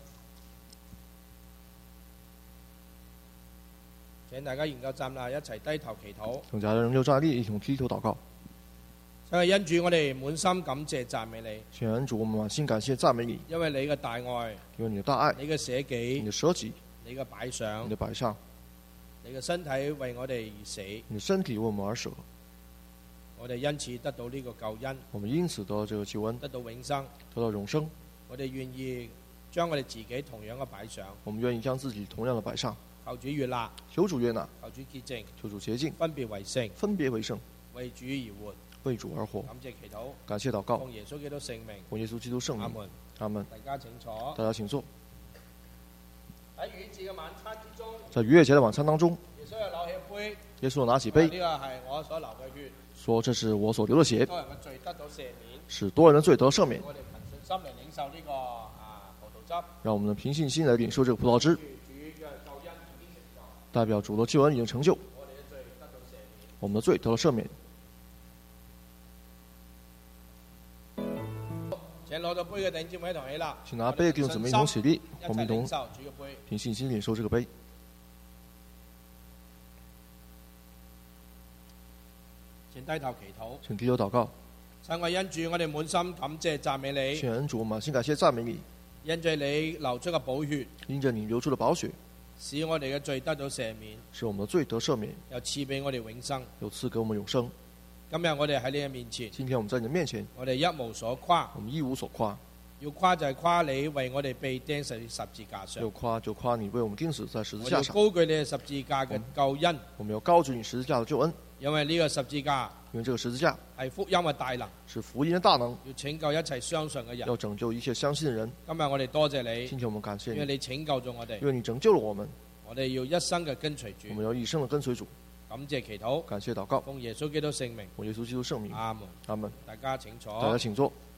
請大家研究站立，一齊低頭祈禱。 請大家仍舊站立，一同低頭禱告。 因為恩主，我哋滿心感謝讚美你， 請恩主，我們滿心感謝讚美你， 因為你嘅大愛、 因為你的大愛、 你嘅捨你己、 的捨己、 你嘅擺上你的、擺上、 你嘅身體為我哋而死， 你的身體為我們而捨， 我哋因此得到呢個救恩， 我們因此得到這個救恩， 得到永生。 得到永生。 我哋願意將我哋自己同樣嘅擺上， 我們願意將自己同樣的擺上， 求主悅納， 求主悅納， 求主潔淨， 求主潔淨， 分別為聖， 分別為聖， 為主而活。 為主而活。 感謝祈禱， 感謝禱告， 奉耶穌基督聖名。 奉耶穌基督聖名。 阿門。 阿門。 大家請坐。 大家請坐。 喺逾越節嘅晚餐之中， 在逾越節的晚餐當中， 耶穌又攞起杯， 耶穌拿起呢杯， 個係我所流嘅血， 說：這是我所流的血， 多人嘅罪得到赦免。 使多人的罪得赦免。 我哋憑信心嚟領受呢個啊葡萄汁， 讓我們憑信心來領受這個葡萄汁， 主嘅救恩已經成就， 代表主的救恩已經成就， 我哋嘅罪得到赦免。 我們的罪得了赦免。 請攞到杯嘅弟兄姊妹一同起立。 請拿杯的弟兄姊妹一同起立，我們一同一齊領受主嘅杯。 憑信心領受這個杯。 請低頭祈禱。 請低頭禱告。 親愛恩主，我哋滿心感謝讚美你， 請恩主，滿心感謝讚美你， 因着你流出嘅寶血， 因着你流出的寶血， 使我哋嘅罪得到赦免， 使我們的罪得赦免， 又賜俾我哋永生。 又賜給我們永生。 今日我哋喺你嘅面前， 今天我們在你的面前， 我哋一無所誇， 我們一無所誇， 要誇就係誇你為我哋被釘死十字架上， 要誇就誇你為我們釘死在十字我要架上。 高舉你嘅十字架嘅救恩， 我們要高舉你十字架的救恩， 因為呢個十字架因為這個十字架係福音嘅大能， 是福音的大能， 要拯救一切相信嘅人。 要拯救一切相信的人。 今日我哋多謝你， 今天我們感謝因為你， 你拯救咗我哋因，為你拯救了我們， 我哋要一生嘅跟隨主我。們要一生的跟隨主。 感謝祈禱， 感謝禱告， 奉耶穌基督聖名， 奉耶穌基督聖名。 阿門。 阿門。 大家請坐。 大家請坐。